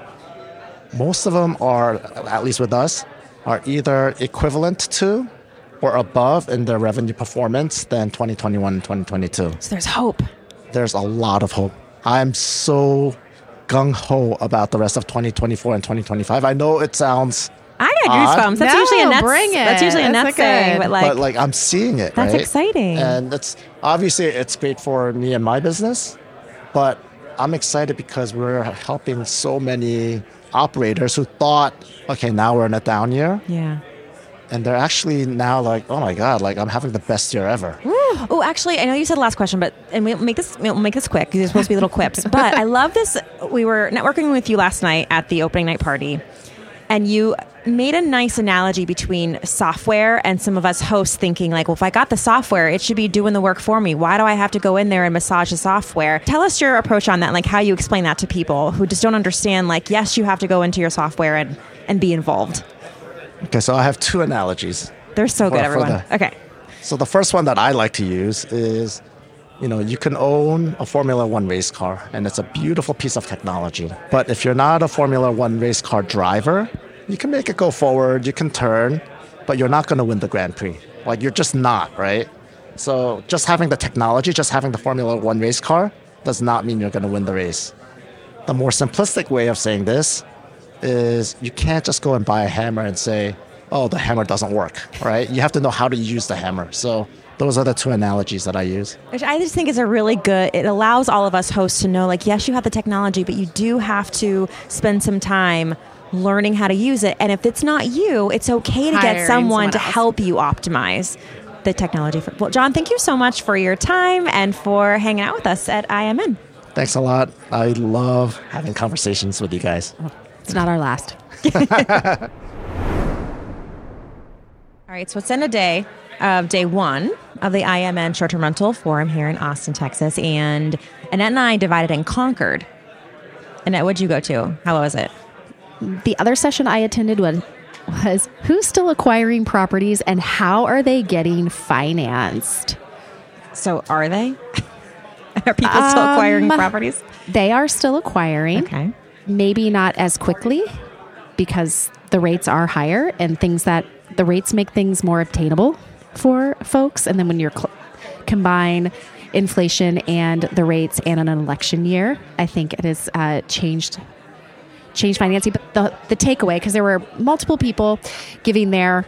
Speaker 7: most of them are, at least with us, are either equivalent to or above in their revenue performance than 2021 and 2022.
Speaker 3: So there's hope.
Speaker 7: There's a lot of hope. I'm so gung-ho about the rest of 2024 and 2025. I know it sounds
Speaker 3: I got goosebumps. That's usually a nuts.
Speaker 6: Bring it.
Speaker 3: That's usually a nuts thing, but
Speaker 7: I'm seeing it.
Speaker 3: That's
Speaker 7: right?
Speaker 3: exciting.
Speaker 7: And it's great for me and my business, but I'm excited because we're helping so many operators who thought, okay, now we're in a down year.
Speaker 3: Yeah.
Speaker 7: And they're actually now like, oh my God, like I'm having the best year ever.
Speaker 3: Oh, actually, I know you said last question, and we'll make this quick because there's supposed to be little quips. But I love this. We were networking with you last night at the opening night party, and you made a nice analogy between software and some of us hosts thinking like, well, if I got the software, it should be doing the work for me. Why do I have to go in there and massage the software? Tell us your approach on that, like how you explain that to people who just don't understand, like, yes, you have to go into your software and be involved.
Speaker 7: Okay, so I have two analogies.
Speaker 3: They're so good, everyone. Okay.
Speaker 7: So the first one that I like to use is, you can own a Formula One race car, and it's a beautiful piece of technology. But if you're not a Formula One race car driver, you can make it go forward, you can turn, but you're not going to win the Grand Prix. Like, you're just not, right? So just having the technology, just having the Formula One race car does not mean you're going to win the race. The more simplistic way of saying this is you can't just go and buy a hammer and say, oh, the hammer doesn't work, right? You have to know how to use the hammer. So those are the two analogies that I use.
Speaker 3: Which I just think is it allows all of us hosts to know, like, yes, you have the technology, but you do have to spend some time learning how to use it. And if it's not you, it's okay to get someone to help you optimize the technology. Well, John, thank you so much for your time and for hanging out with us at IMN.
Speaker 7: Thanks a lot. I love having conversations with you guys.
Speaker 6: It's not our last.
Speaker 3: All right, so it's in a day of day one of the IMN Short-Term Rental Forum here in Austin, Texas. And Annette and I divided and conquered. Annette, what'd you go to? How was it?
Speaker 6: The other session I attended was who's still acquiring properties and how are they getting financed?
Speaker 3: So are they? Are people still acquiring properties?
Speaker 6: They are still acquiring.
Speaker 3: Okay.
Speaker 6: Maybe not as quickly because the rates are higher and the rates make things more obtainable for folks. And then when you're
Speaker 1: combine inflation and the rates and an election year. I think it has changed financing. But the takeaway, because there were multiple people giving their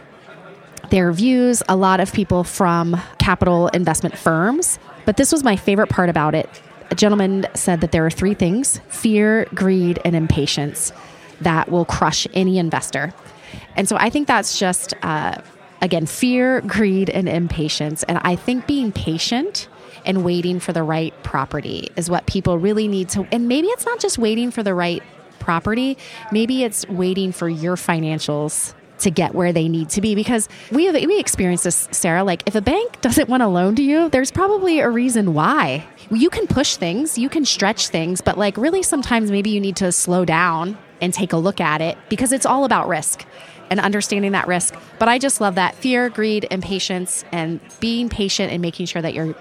Speaker 1: views, a lot of people from capital investment firms. But this was my favorite part about it. A gentleman said that there are 3 things: fear, greed, and impatience that will crush any investor. And so I think that's just, again, fear, greed, and impatience. And I think being patient and waiting for the right property is what people really need to. And maybe it's not just waiting for the right property. Maybe it's waiting for your financials to get where they need to be, because we experienced this, Sarah. Like, if a bank doesn't want to loan to you, there's probably a reason why. You can push things, you can stretch things, but like really sometimes maybe you need to slow down and take a look at it, because it's all about risk and understanding that risk. But I just love that fear, greed, and patience, and being patient and making sure that you're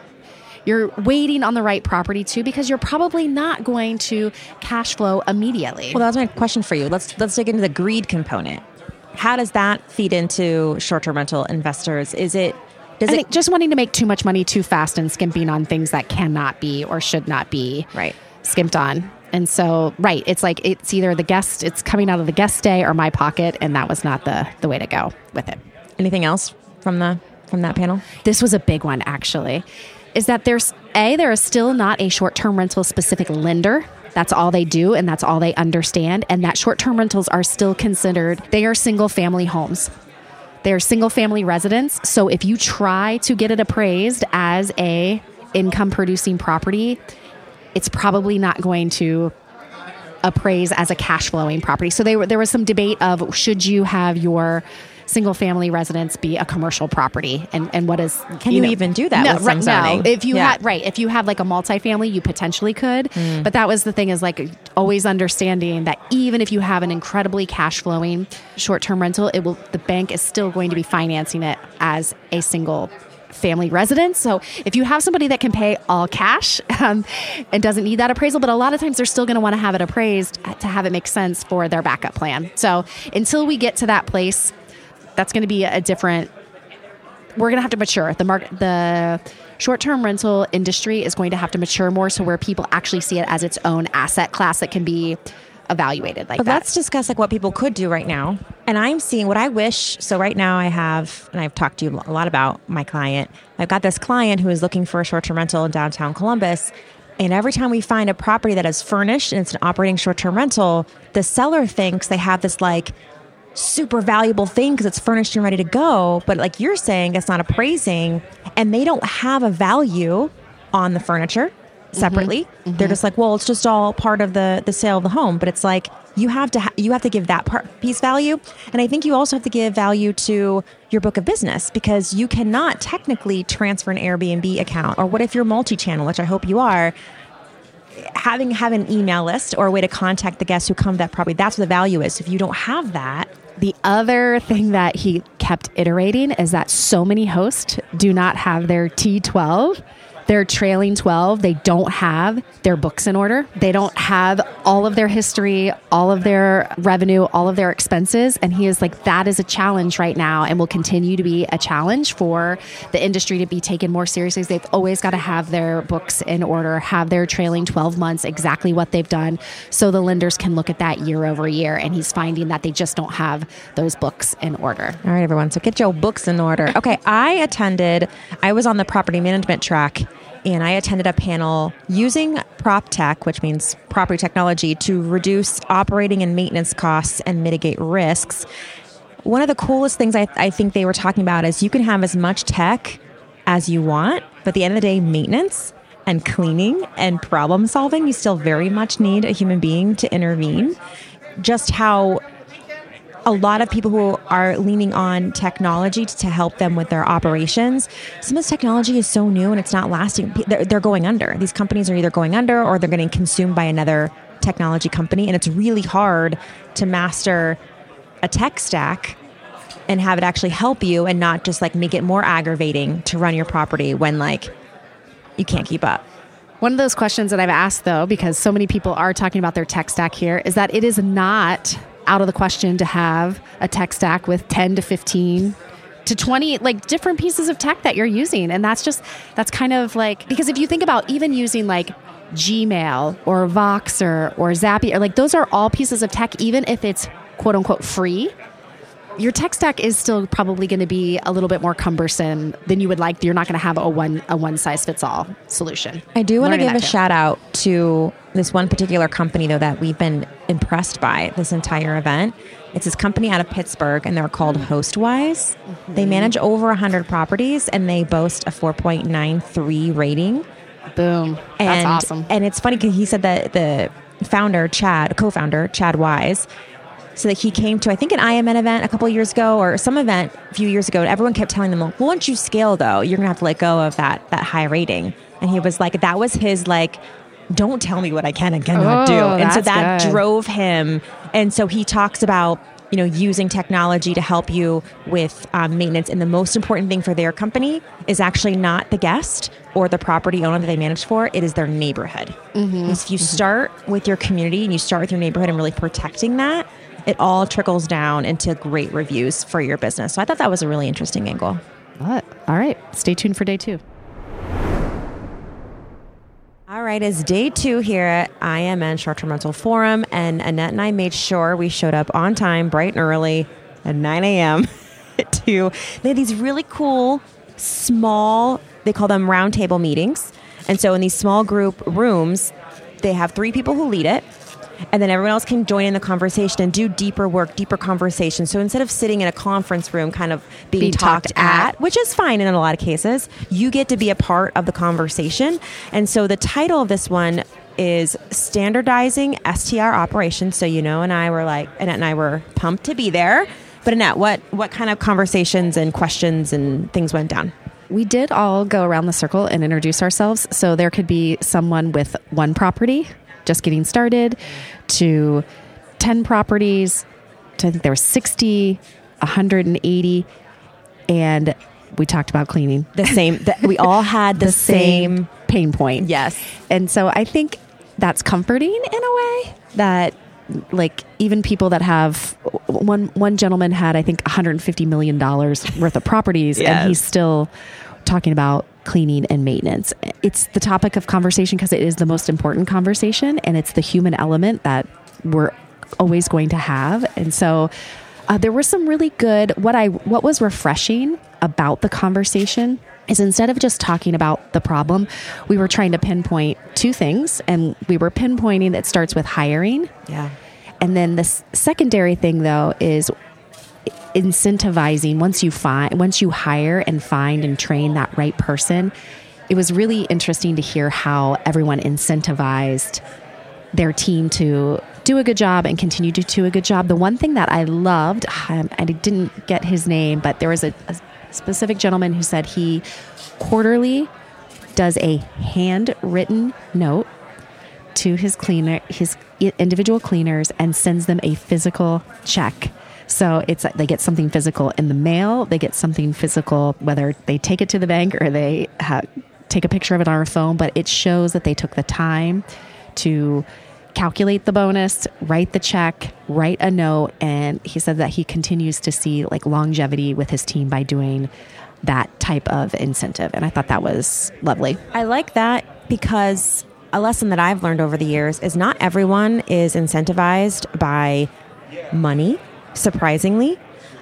Speaker 1: waiting on the right property too, because you're probably not going to cash flow immediately.
Speaker 3: Well, that's my question for you. Let's dig into the greed component. How does that feed into short-term rental investors? I think
Speaker 1: just wanting to make too much money too fast and skimping on things that cannot be or should not be skimped on. And so, it's like it's either it's coming out of the guest stay or my pocket, and that was not the way to go with it.
Speaker 3: Anything else from that panel?
Speaker 1: This was a big one, actually. Is that there is still not a short-term rental specific lender. That's all they do, and that's all they understand. And that short-term rentals are still considered, they are single-family homes. They're single-family residents. So if you try to get it appraised as a income-producing property, it's probably not going to appraise as a cash-flowing property. So there was some debate of, should you have your single-family residence be a commercial property, and what is
Speaker 3: can you even do that? With some zoning?
Speaker 1: No. If you have like a multifamily, you potentially could. But that was the thing, is like always understanding that even if you have an incredibly cash-flowing short-term rental, the bank is still going to be financing it as a single family residence. So if you have somebody that can pay all cash and doesn't need that appraisal, but a lot of times they're still going to want to have it appraised to have it make sense for their backup plan. So until we get to that place, that's going to be we're going to have to mature. The short-term rental industry is going to have to mature more, so where people actually see it as its own asset class that can be evaluated like that.
Speaker 3: But let's discuss like what people could do right now. And I'm seeing what I wish. So right now I've talked to you a lot about my client. I've got this client who is looking for a short-term rental in downtown Columbus. And every time we find a property that is furnished and it's an operating short-term rental, the seller thinks they have this like super valuable thing because it's furnished and ready to go. But like you're saying, it's not appraising, and they don't have a value on the furniture separately. Mm-hmm. They're just like, well, it's just all part of the sale of the home. But it's like you have to give that piece value. And I think you also have to give value to your book of business, because you cannot technically transfer an Airbnb account. Or what if you're multi-channel, which I hope you are, have an email list or a way to contact the guests who come to that property. That's what the value is. If you don't have that.
Speaker 1: The other thing that he kept iterating is that so many hosts do not have their T12, their trailing 12. They don't have their books in order. They don't have all of their history, all of their revenue, all of their expenses. And he is like, that is a challenge right now and will continue to be a challenge for the industry to be taken more seriously. They've always got to have their books in order, have their trailing 12 months, exactly what they've done, so the lenders can look at that year over year. And he's finding that they just don't have those books in order.
Speaker 3: All right, everyone. So get your books in order. Okay. I was on the property management track, and I attended a panel using prop tech, which means property technology, to reduce operating and maintenance costs and mitigate risks. One of the coolest things I think they were talking about is you can have as much tech as you want, but at the end of the day, maintenance and cleaning and problem solving, you still very much need a human being to intervene. Just how a lot of people who are leaning on technology to help them with their operations, some of this technology is so new and it's not lasting. They're going under. These companies are either going under or they're getting consumed by another technology company. And it's really hard to master a tech stack and have it actually help you and not just like make it more aggravating to run your property when like you can't keep up.
Speaker 1: One of those questions that I've asked, though, because so many people are talking about their tech stack here, is that it is not out of the question to have a tech stack with 10 to 15
Speaker 6: to 20 like different pieces of tech that you're using. And that's kind of like, because if you think about even using like Gmail or Voxer or Zapier, like those are all pieces of tech, even if it's quote unquote free, your tech stack is still probably going to be a little bit more cumbersome than you would like. You're not going to have a one size fits all solution.
Speaker 3: I do want to give a shout out to this one particular company, though, that we've been impressed by this entire event. It's this company out of Pittsburgh, and they're called HostWise. Mm-hmm. They manage over 100 properties, and they boast a 4.93 rating.
Speaker 6: Boom. That's awesome.
Speaker 3: And it's funny because he said that the co-founder, Chad Wise, so that he came to, I think, an IMN event a couple of years ago or some event a few years ago. And everyone kept telling them, well, once you scale, though, you're going to have to let go of that high rating. And he was like, that was his, like, don't tell me what I can and cannot do. And so that drove him. And so he talks about, using technology to help you with maintenance. And the most important thing for their company is actually not the guest or the property owner that they manage for. It is their neighborhood. Mm-hmm. If you start with your community and you start with your neighborhood and really protecting that, it all trickles down into great reviews for your business. So I thought that was a really interesting angle.
Speaker 6: All right. Stay tuned for day 2.
Speaker 3: All right, it's day 2 here at IMN Short-Term Rental Forum, and Annette and I made sure we showed up on time, bright and early, at 9 a.m. They have these really cool, small, they call them roundtable meetings. And so in these small group rooms, they have 3 people who lead it, and then everyone else can join in the conversation and do deeper work, deeper conversation. So instead of sitting in a conference room kind of being talked at, which is fine in a lot of cases, you get to be a part of the conversation. And so the title of this one is Standardizing STR Operations. So Annette and I were pumped to be there. But Annette, what kind of conversations and questions and things went down?
Speaker 6: We did all go around the circle and introduce ourselves. So there could be someone with 1 property, just getting started, to 10 properties, to I think there were 60, 180, and we talked about cleaning.
Speaker 3: We all had the same
Speaker 6: pain point.
Speaker 3: Yes.
Speaker 6: And so I think that's comforting in a way that, like, even people that have one gentleman had, I think, $150 million worth of properties, yes, and he's still talking about cleaning and maintenance. It's the topic of conversation because it is the most important conversation, and it's the human element that we're always going to have. And so there were some really good, what was refreshing about the conversation is instead of just talking about the problem, we were trying to pinpoint 2 things, and we were pinpointing that starts with hiring.
Speaker 3: Yeah.
Speaker 6: And then the secondary thing, though, is incentivizing. Once you hire and find and train that right person, it was really interesting to hear how everyone incentivized their team to do a good job and continue to do a good job. The one thing that I loved, I didn't get his name, but there was a specific gentleman who said he quarterly does a handwritten note to his individual cleaners and sends them a physical check. So it's they get something physical in the mail. They get something physical, whether they take it to the bank or they take a picture of it on our phone. But it shows that they took the time to calculate the bonus, write the check, write a note. And he said that he continues to see like longevity with his team by doing that type of incentive. And I thought that was lovely.
Speaker 3: I like that because a lesson that I've learned over the years is not everyone is incentivized by money. Surprisingly,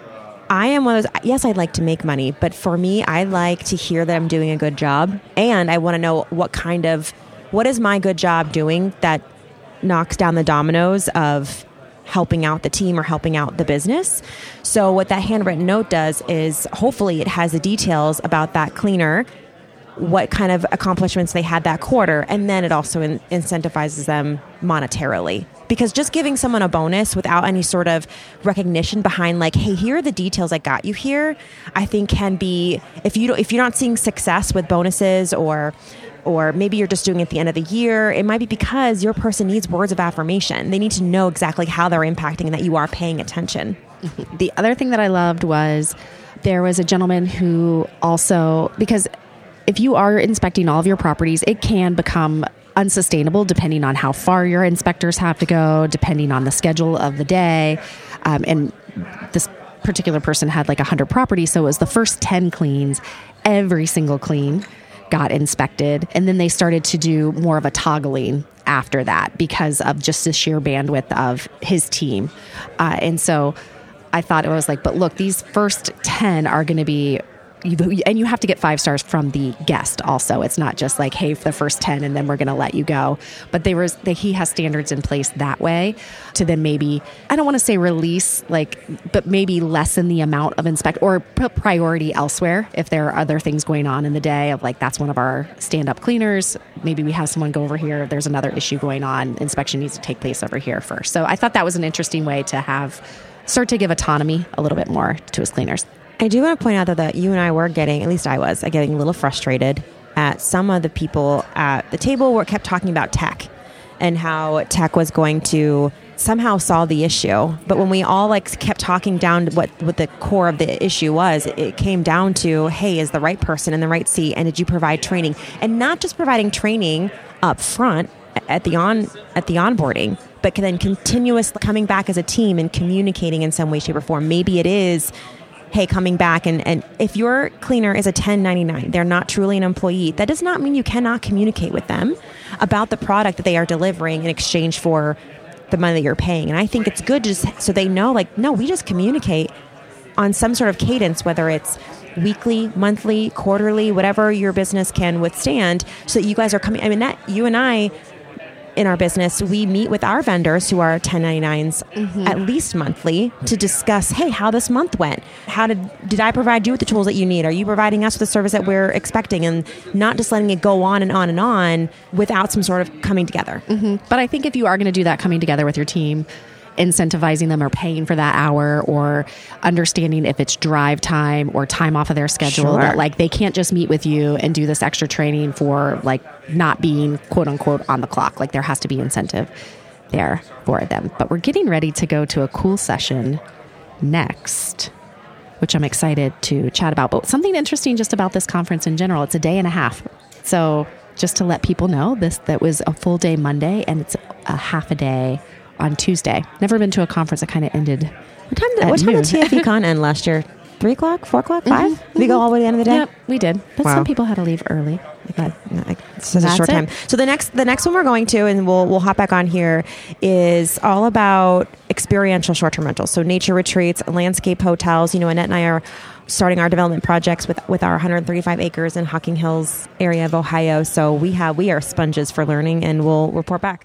Speaker 3: I am one of those, yes, I'd like to make money, but for me, I like to hear that I'm doing a good job. And I want to know what is my good job doing that knocks down the dominoes of helping out the team or helping out the business. So what that handwritten note does is hopefully it has the details about that cleaner, what kind of accomplishments they had that quarter, and then it also incentivizes them monetarily. Because just giving someone a bonus without any sort of recognition behind, like, hey, here are the details I got you here, I think can be, if you're not seeing success with bonuses or maybe you're just doing it at the end of the year, it might be because your person needs words of affirmation. They need to know exactly how they're impacting and that you are paying attention.
Speaker 6: The other thing that I loved was there was a gentleman who also, because if you are inspecting all of your properties, it can become unsustainable depending on how far your inspectors have to go, depending on the schedule of the day. And this
Speaker 1: particular person had like 100 properties. So it was the first 10 cleans, every single clean got inspected. And then they started to do more of a toggling after that because of just the sheer bandwidth of his team. And so I thought it was like, but look, these first 10 are going to be, and you have to get 5 stars from the guest also. It's not just like, hey, for the first 10 and then we're going to let you go. But he has standards in place that way to then maybe, I don't want to say release, but maybe lessen the amount of inspect or put priority elsewhere if there are other things going on in the day of like, that's one of our stand-up cleaners. Maybe we have someone go over here. There's another issue going on. Inspection needs to take place over here first. So I thought that was an interesting way to start to give autonomy a little bit more to his cleaners.
Speaker 3: I do want to point out though that you and I were getting, at least I was, getting a little frustrated at some of the people at the table where it kept talking about tech and how tech was going to somehow solve the issue. But when we all like kept talking down to what the core of the issue was, it came down to, hey, is the right person in the right seat? And did you provide training? And not just providing training up front at the onboarding, but then continuously coming back as a team and communicating in some way, shape, or form. Maybe it is, hey, coming back and if your cleaner is a 1099, they're not truly an employee, that does not mean you cannot communicate with them about the product that they are delivering in exchange for the money that you're paying. And I think it's good just so they know, like, no, we just communicate on some sort of cadence, whether it's weekly, monthly, quarterly, whatever your business can withstand, so that you guys are coming. I mean, that you and I, in our business, we meet with our vendors who are 1099s at least monthly to discuss, hey, how this month went. How did I provide you with the tools that you need? Are you providing us with the service that we're expecting? And not just letting it go on and on and on without some sort of coming together.
Speaker 1: But I think if you are going to do that, coming together with your team, incentivizing them or paying for that hour or understanding if it's drive time or time off of their schedule, that like they can't just meet with you and do this extra training for like not being quote unquote on the clock. Like there has to be incentive there for them. But we're getting ready to go to a cool session next, which I'm excited to chat about. But something interesting just about this conference in general, it's a day and a half. So just to let people know, that was a full day Monday and it's a half a day on Tuesday. Never been to a conference that kind of ended.
Speaker 3: What time did TFE Con end last year? 3 o'clock, 4 o'clock, 5? We go all the way to the end of the day?
Speaker 1: Yep, we did. But some people had to leave early.
Speaker 3: It's a short time. So the next one we're going to, and we'll hop back on here, is all about experiential short-term rentals. So nature retreats, landscape hotels. You know, Annette and I are starting our development projects with our 135 acres in Hocking Hills area of Ohio. So we are sponges for learning, and we'll report back.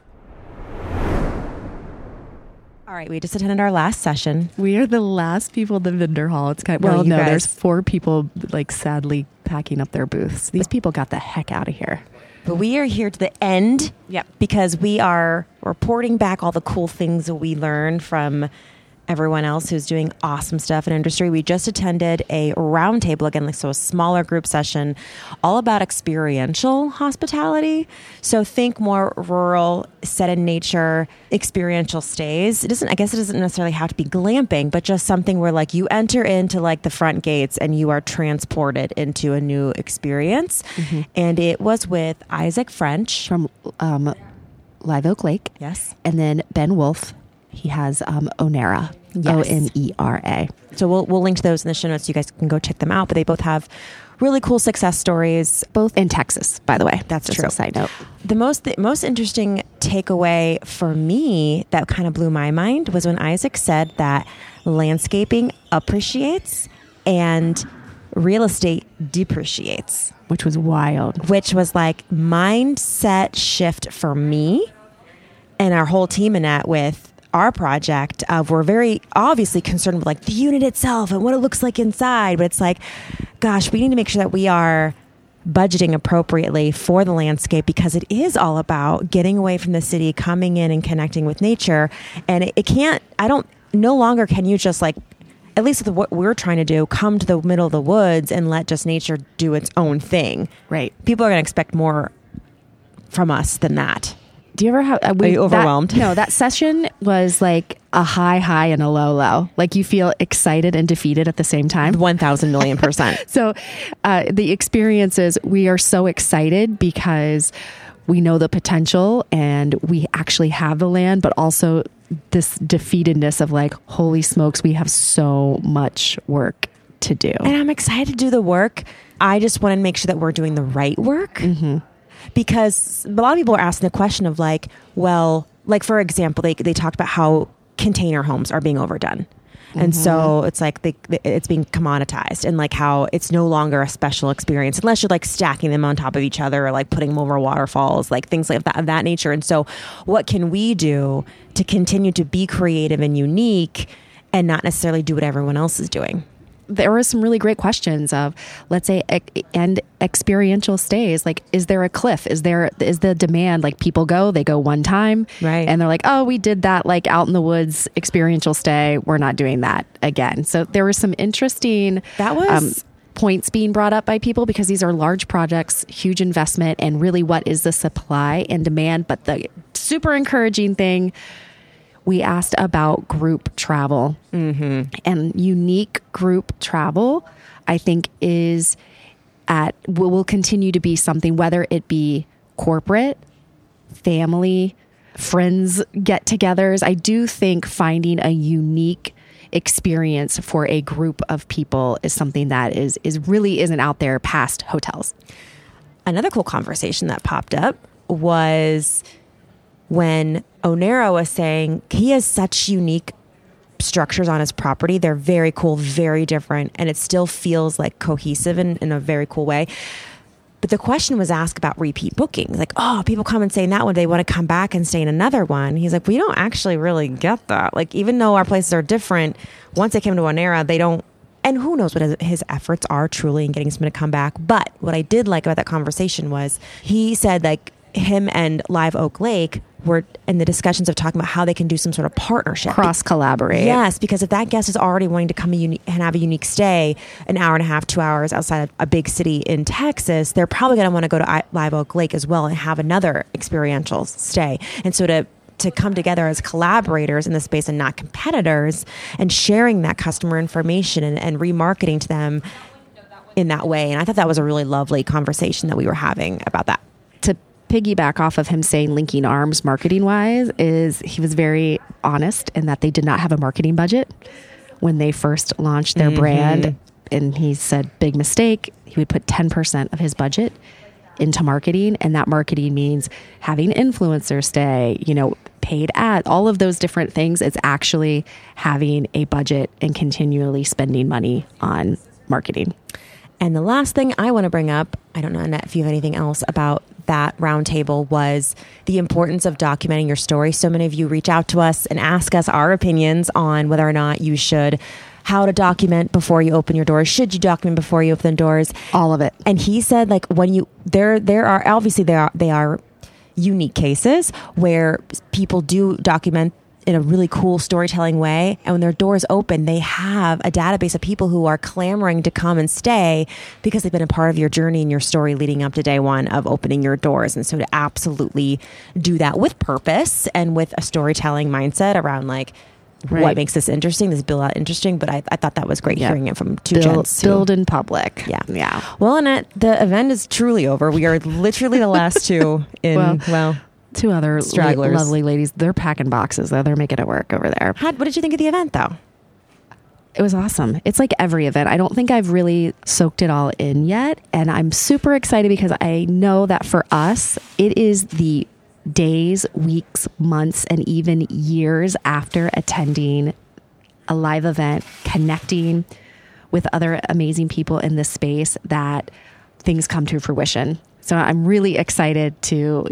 Speaker 3: All right, we just attended our last session.
Speaker 1: We are the last people in the vendor hall. It's kind of, there's 4 people like sadly packing up their booths. These people got the heck out of here.
Speaker 3: But we are here to the end because we are reporting back all the cool things that we learned from everyone else who's doing awesome stuff in industry. We just attended a roundtable again, so a smaller group session, all about experiential hospitality. So think more rural, set in nature, experiential stays. I guess it doesn't necessarily have to be glamping, but just something where like you enter into like the front gates and you are transported into a new experience. And it was with Isaac French
Speaker 1: from Live Oak Lake.
Speaker 3: Yes.
Speaker 1: And then Ben Wolf. He has Onera, Onera.
Speaker 3: So we'll link to those in the show notes. You guys can go check them out. But they both have really cool success stories.
Speaker 1: Both in Texas, by the way.
Speaker 3: That's
Speaker 1: just
Speaker 3: true.
Speaker 1: A side note.
Speaker 3: The most interesting takeaway for me that kind of blew my mind was when Isaac said that landscaping appreciates and real estate depreciates.
Speaker 1: Which was wild.
Speaker 3: Which was like mindset shift for me and our whole team in that with our project of we're very obviously concerned with like the unit itself and what it looks like inside. But it's like, gosh, we need to make sure that we are budgeting appropriately for the landscape because it is all about getting away from the city, coming in and connecting with nature. And no longer can you just like, at least with what we're trying to do, come to the middle of the woods and let just nature do its own thing.
Speaker 1: Right.
Speaker 3: People are going to expect more from us than that.
Speaker 1: Do you ever have...
Speaker 3: Are you overwhelmed?
Speaker 1: No, that session was like a high and a low. Like you feel excited and defeated at the same time.
Speaker 3: 1,000 million %.
Speaker 1: So the experience is we are so excited because we know the potential and we actually have the land, but also
Speaker 6: this defeatedness of like, holy smokes, we have so much work to do.
Speaker 3: And I'm excited to do the work. I just want to make sure that we're doing the right work. Because a lot of people are asking the question of like, well, like for example, they talked about how container homes are being overdone. And so it's like it's being commoditized, and like how it's no longer a special experience unless you're like stacking them on top of each other or like putting them over waterfalls, like things like that of that nature. And so what can we do to continue to be creative and unique and not necessarily do what everyone else is doing?
Speaker 6: There were some really great questions of, let's say, and experiential stays. Like, is there a cliff? Is the demand, like people they go one time,
Speaker 3: right?
Speaker 6: And they're like, oh, we did that like out in the woods experiential stay. We're not doing that again. So there were some interesting points being brought up by people, because these are large projects, huge investment, and really what is the supply and demand? But the super encouraging thing, we asked about group travel, and unique group travel, I think will continue to be something, whether it be corporate, family, friends get-togethers. I do think finding a unique experience for a group of people is something that is really isn't out there past hotels.
Speaker 3: Another cool conversation that popped up was when Onera was saying he has such unique structures on his property. They're very cool, very different, and it still feels like cohesive in a very cool way. But the question was asked about repeat bookings. Like, oh, people come and stay in that one, they want to come back and stay in another one. He's like, we don't actually really get that. Like, even though our places are different, once they came to Onera, they don't. And who knows what his efforts are truly in getting someone to come back. But what I did like about that conversation was he said, like, him and Live Oak Lake were in the discussions of talking about how they can do some sort of partnership.
Speaker 6: Cross collaborate.
Speaker 3: Yes, because if that guest is already wanting to come and have a unique stay, an hour and a half, 2 hours outside of a big city in Texas, they're probably going to want to go to Live Oak Lake as well and have another experiential stay. And so to come together as collaborators in the space and not competitors, and sharing that customer information and remarketing to them in that way. And I thought that was a really lovely conversation that we were having about that.
Speaker 6: To piggyback off of him saying linking arms marketing wise, is he was very honest in that they did not have a marketing budget when they first launched their brand. And he said, big mistake. He would put 10% of his budget into marketing, and that marketing means having influencers stay, paid ad, all of those different things. It's actually having a budget and continually spending money on marketing.
Speaker 3: And the last thing I want to bring up, I don't know, Annette, if you have anything else about that roundtable, was the importance of documenting your story. So many of you reach out to us and ask us our opinions on whether or not you should, how to document before you open your doors. Should you document before you open the doors?
Speaker 6: All of it.
Speaker 3: And he said, like, when you, there are obviously they are unique cases where people do document in a really cool storytelling way. And when their doors open, they have a database of people who are clamoring to come and stay because they've been a part of your journey and your story leading up to day one of opening your doors. And so to absolutely do that with purpose and with a storytelling mindset around like, what makes this interesting, this build out interesting. But I thought that was great hearing it from two gents.
Speaker 6: Build in public.
Speaker 3: Yeah. Well, Annette, the event is truly over. We are literally the last two in,
Speaker 6: two other
Speaker 3: stragglers.
Speaker 6: Lovely ladies. They're packing boxes, though. They're making it work over there.
Speaker 3: What did you think of the event, though?
Speaker 6: It was awesome. It's like every event. I don't think I've really soaked it all in yet. And I'm super excited because I know that for us, it is the days, weeks, months, and even years after attending a live event, connecting with other amazing people in this space, that things come to fruition. So I'm really excited to,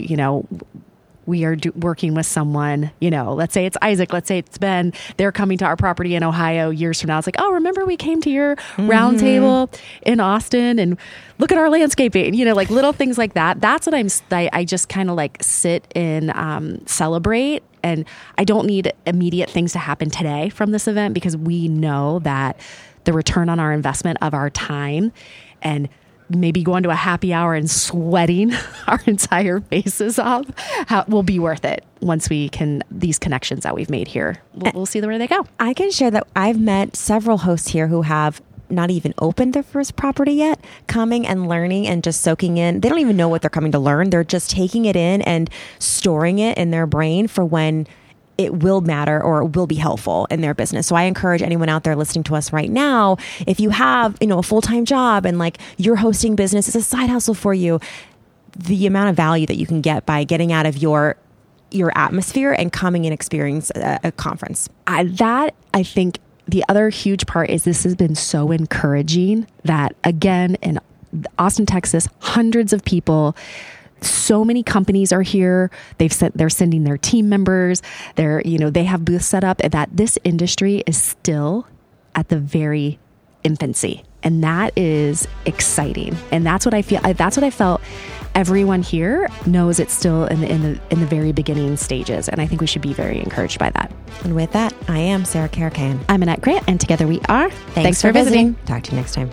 Speaker 6: we are working with someone, let's say it's Isaac, let's say it's Ben, they're coming to our property in Ohio years from now. It's like, oh, remember we came to your roundtable in Austin and look at our landscaping, like little things like that. That's what I just kind of like sit and celebrate. And I don't need immediate things to happen today from this event, because we know that the return on our investment of our time and maybe going to a happy hour and sweating our entire faces off will be worth it once we can, these connections that we've made here. We'll see where they go.
Speaker 3: I can share that I've met several hosts here who have not even opened their first property yet, coming and learning and just soaking in. They don't even know what they're coming to learn. They're just taking it in and storing it in their brain for when it will matter or it will be helpful in their business. So I encourage anyone out there listening to us right now, if you have, a full-time job and like your hosting business is a side hustle for you, the amount of value that you can get by getting out of your atmosphere and coming and experience a conference.
Speaker 1: I think the other huge part is this has been so encouraging that, again, in Austin, Texas, hundreds of people, so many companies are here. They're sending their team members. They have booths set up. That this industry is still at the very infancy, and that is exciting. And that's what I feel. That's what I felt. Everyone here knows it's still in the very beginning stages, and I think we should be very encouraged by that.
Speaker 3: And with that, I am Sarah Caracan.
Speaker 1: I'm Annette Grant, and together we are.
Speaker 3: Thanks for visiting. Talk to you next time.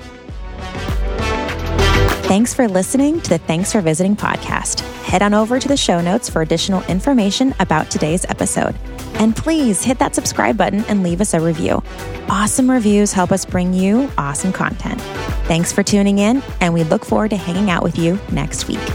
Speaker 3: Thanks for listening to the Thanks for Visiting podcast. Head on over to the show notes for additional information about today's episode. And please hit that subscribe button and leave us a review. Awesome reviews help us bring you awesome content. Thanks for tuning in, and we look forward to hanging out with you next week.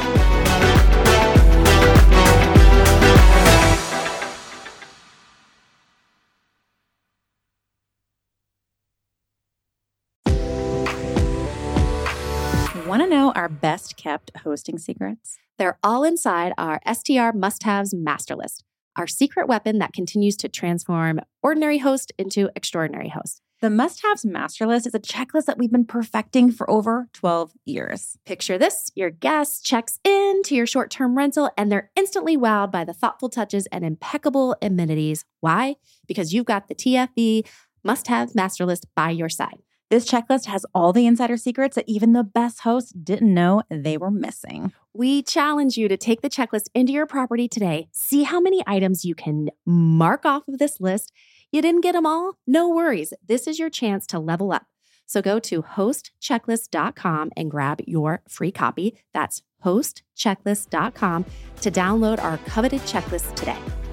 Speaker 2: Want to know our best kept hosting secrets?
Speaker 6: They're all inside our STR must-haves master list, our secret weapon that continues to transform ordinary host into extraordinary host.
Speaker 2: The must-haves master list is a checklist that we've been perfecting for over 12 years.
Speaker 6: Picture this: your guest checks in to your short-term rental and they're instantly wowed by the thoughtful touches and impeccable amenities. Why? Because you've got the TFV must-have master list by your side.
Speaker 2: This checklist has all the insider secrets that even the best hosts didn't know they were missing.
Speaker 6: We challenge you to take the checklist into your property today. See how many items you can mark off of this list. You didn't get them all? No worries. This is your chance to level up. So go to hostchecklist.com and grab your free copy. That's hostchecklist.com to download our coveted checklist today.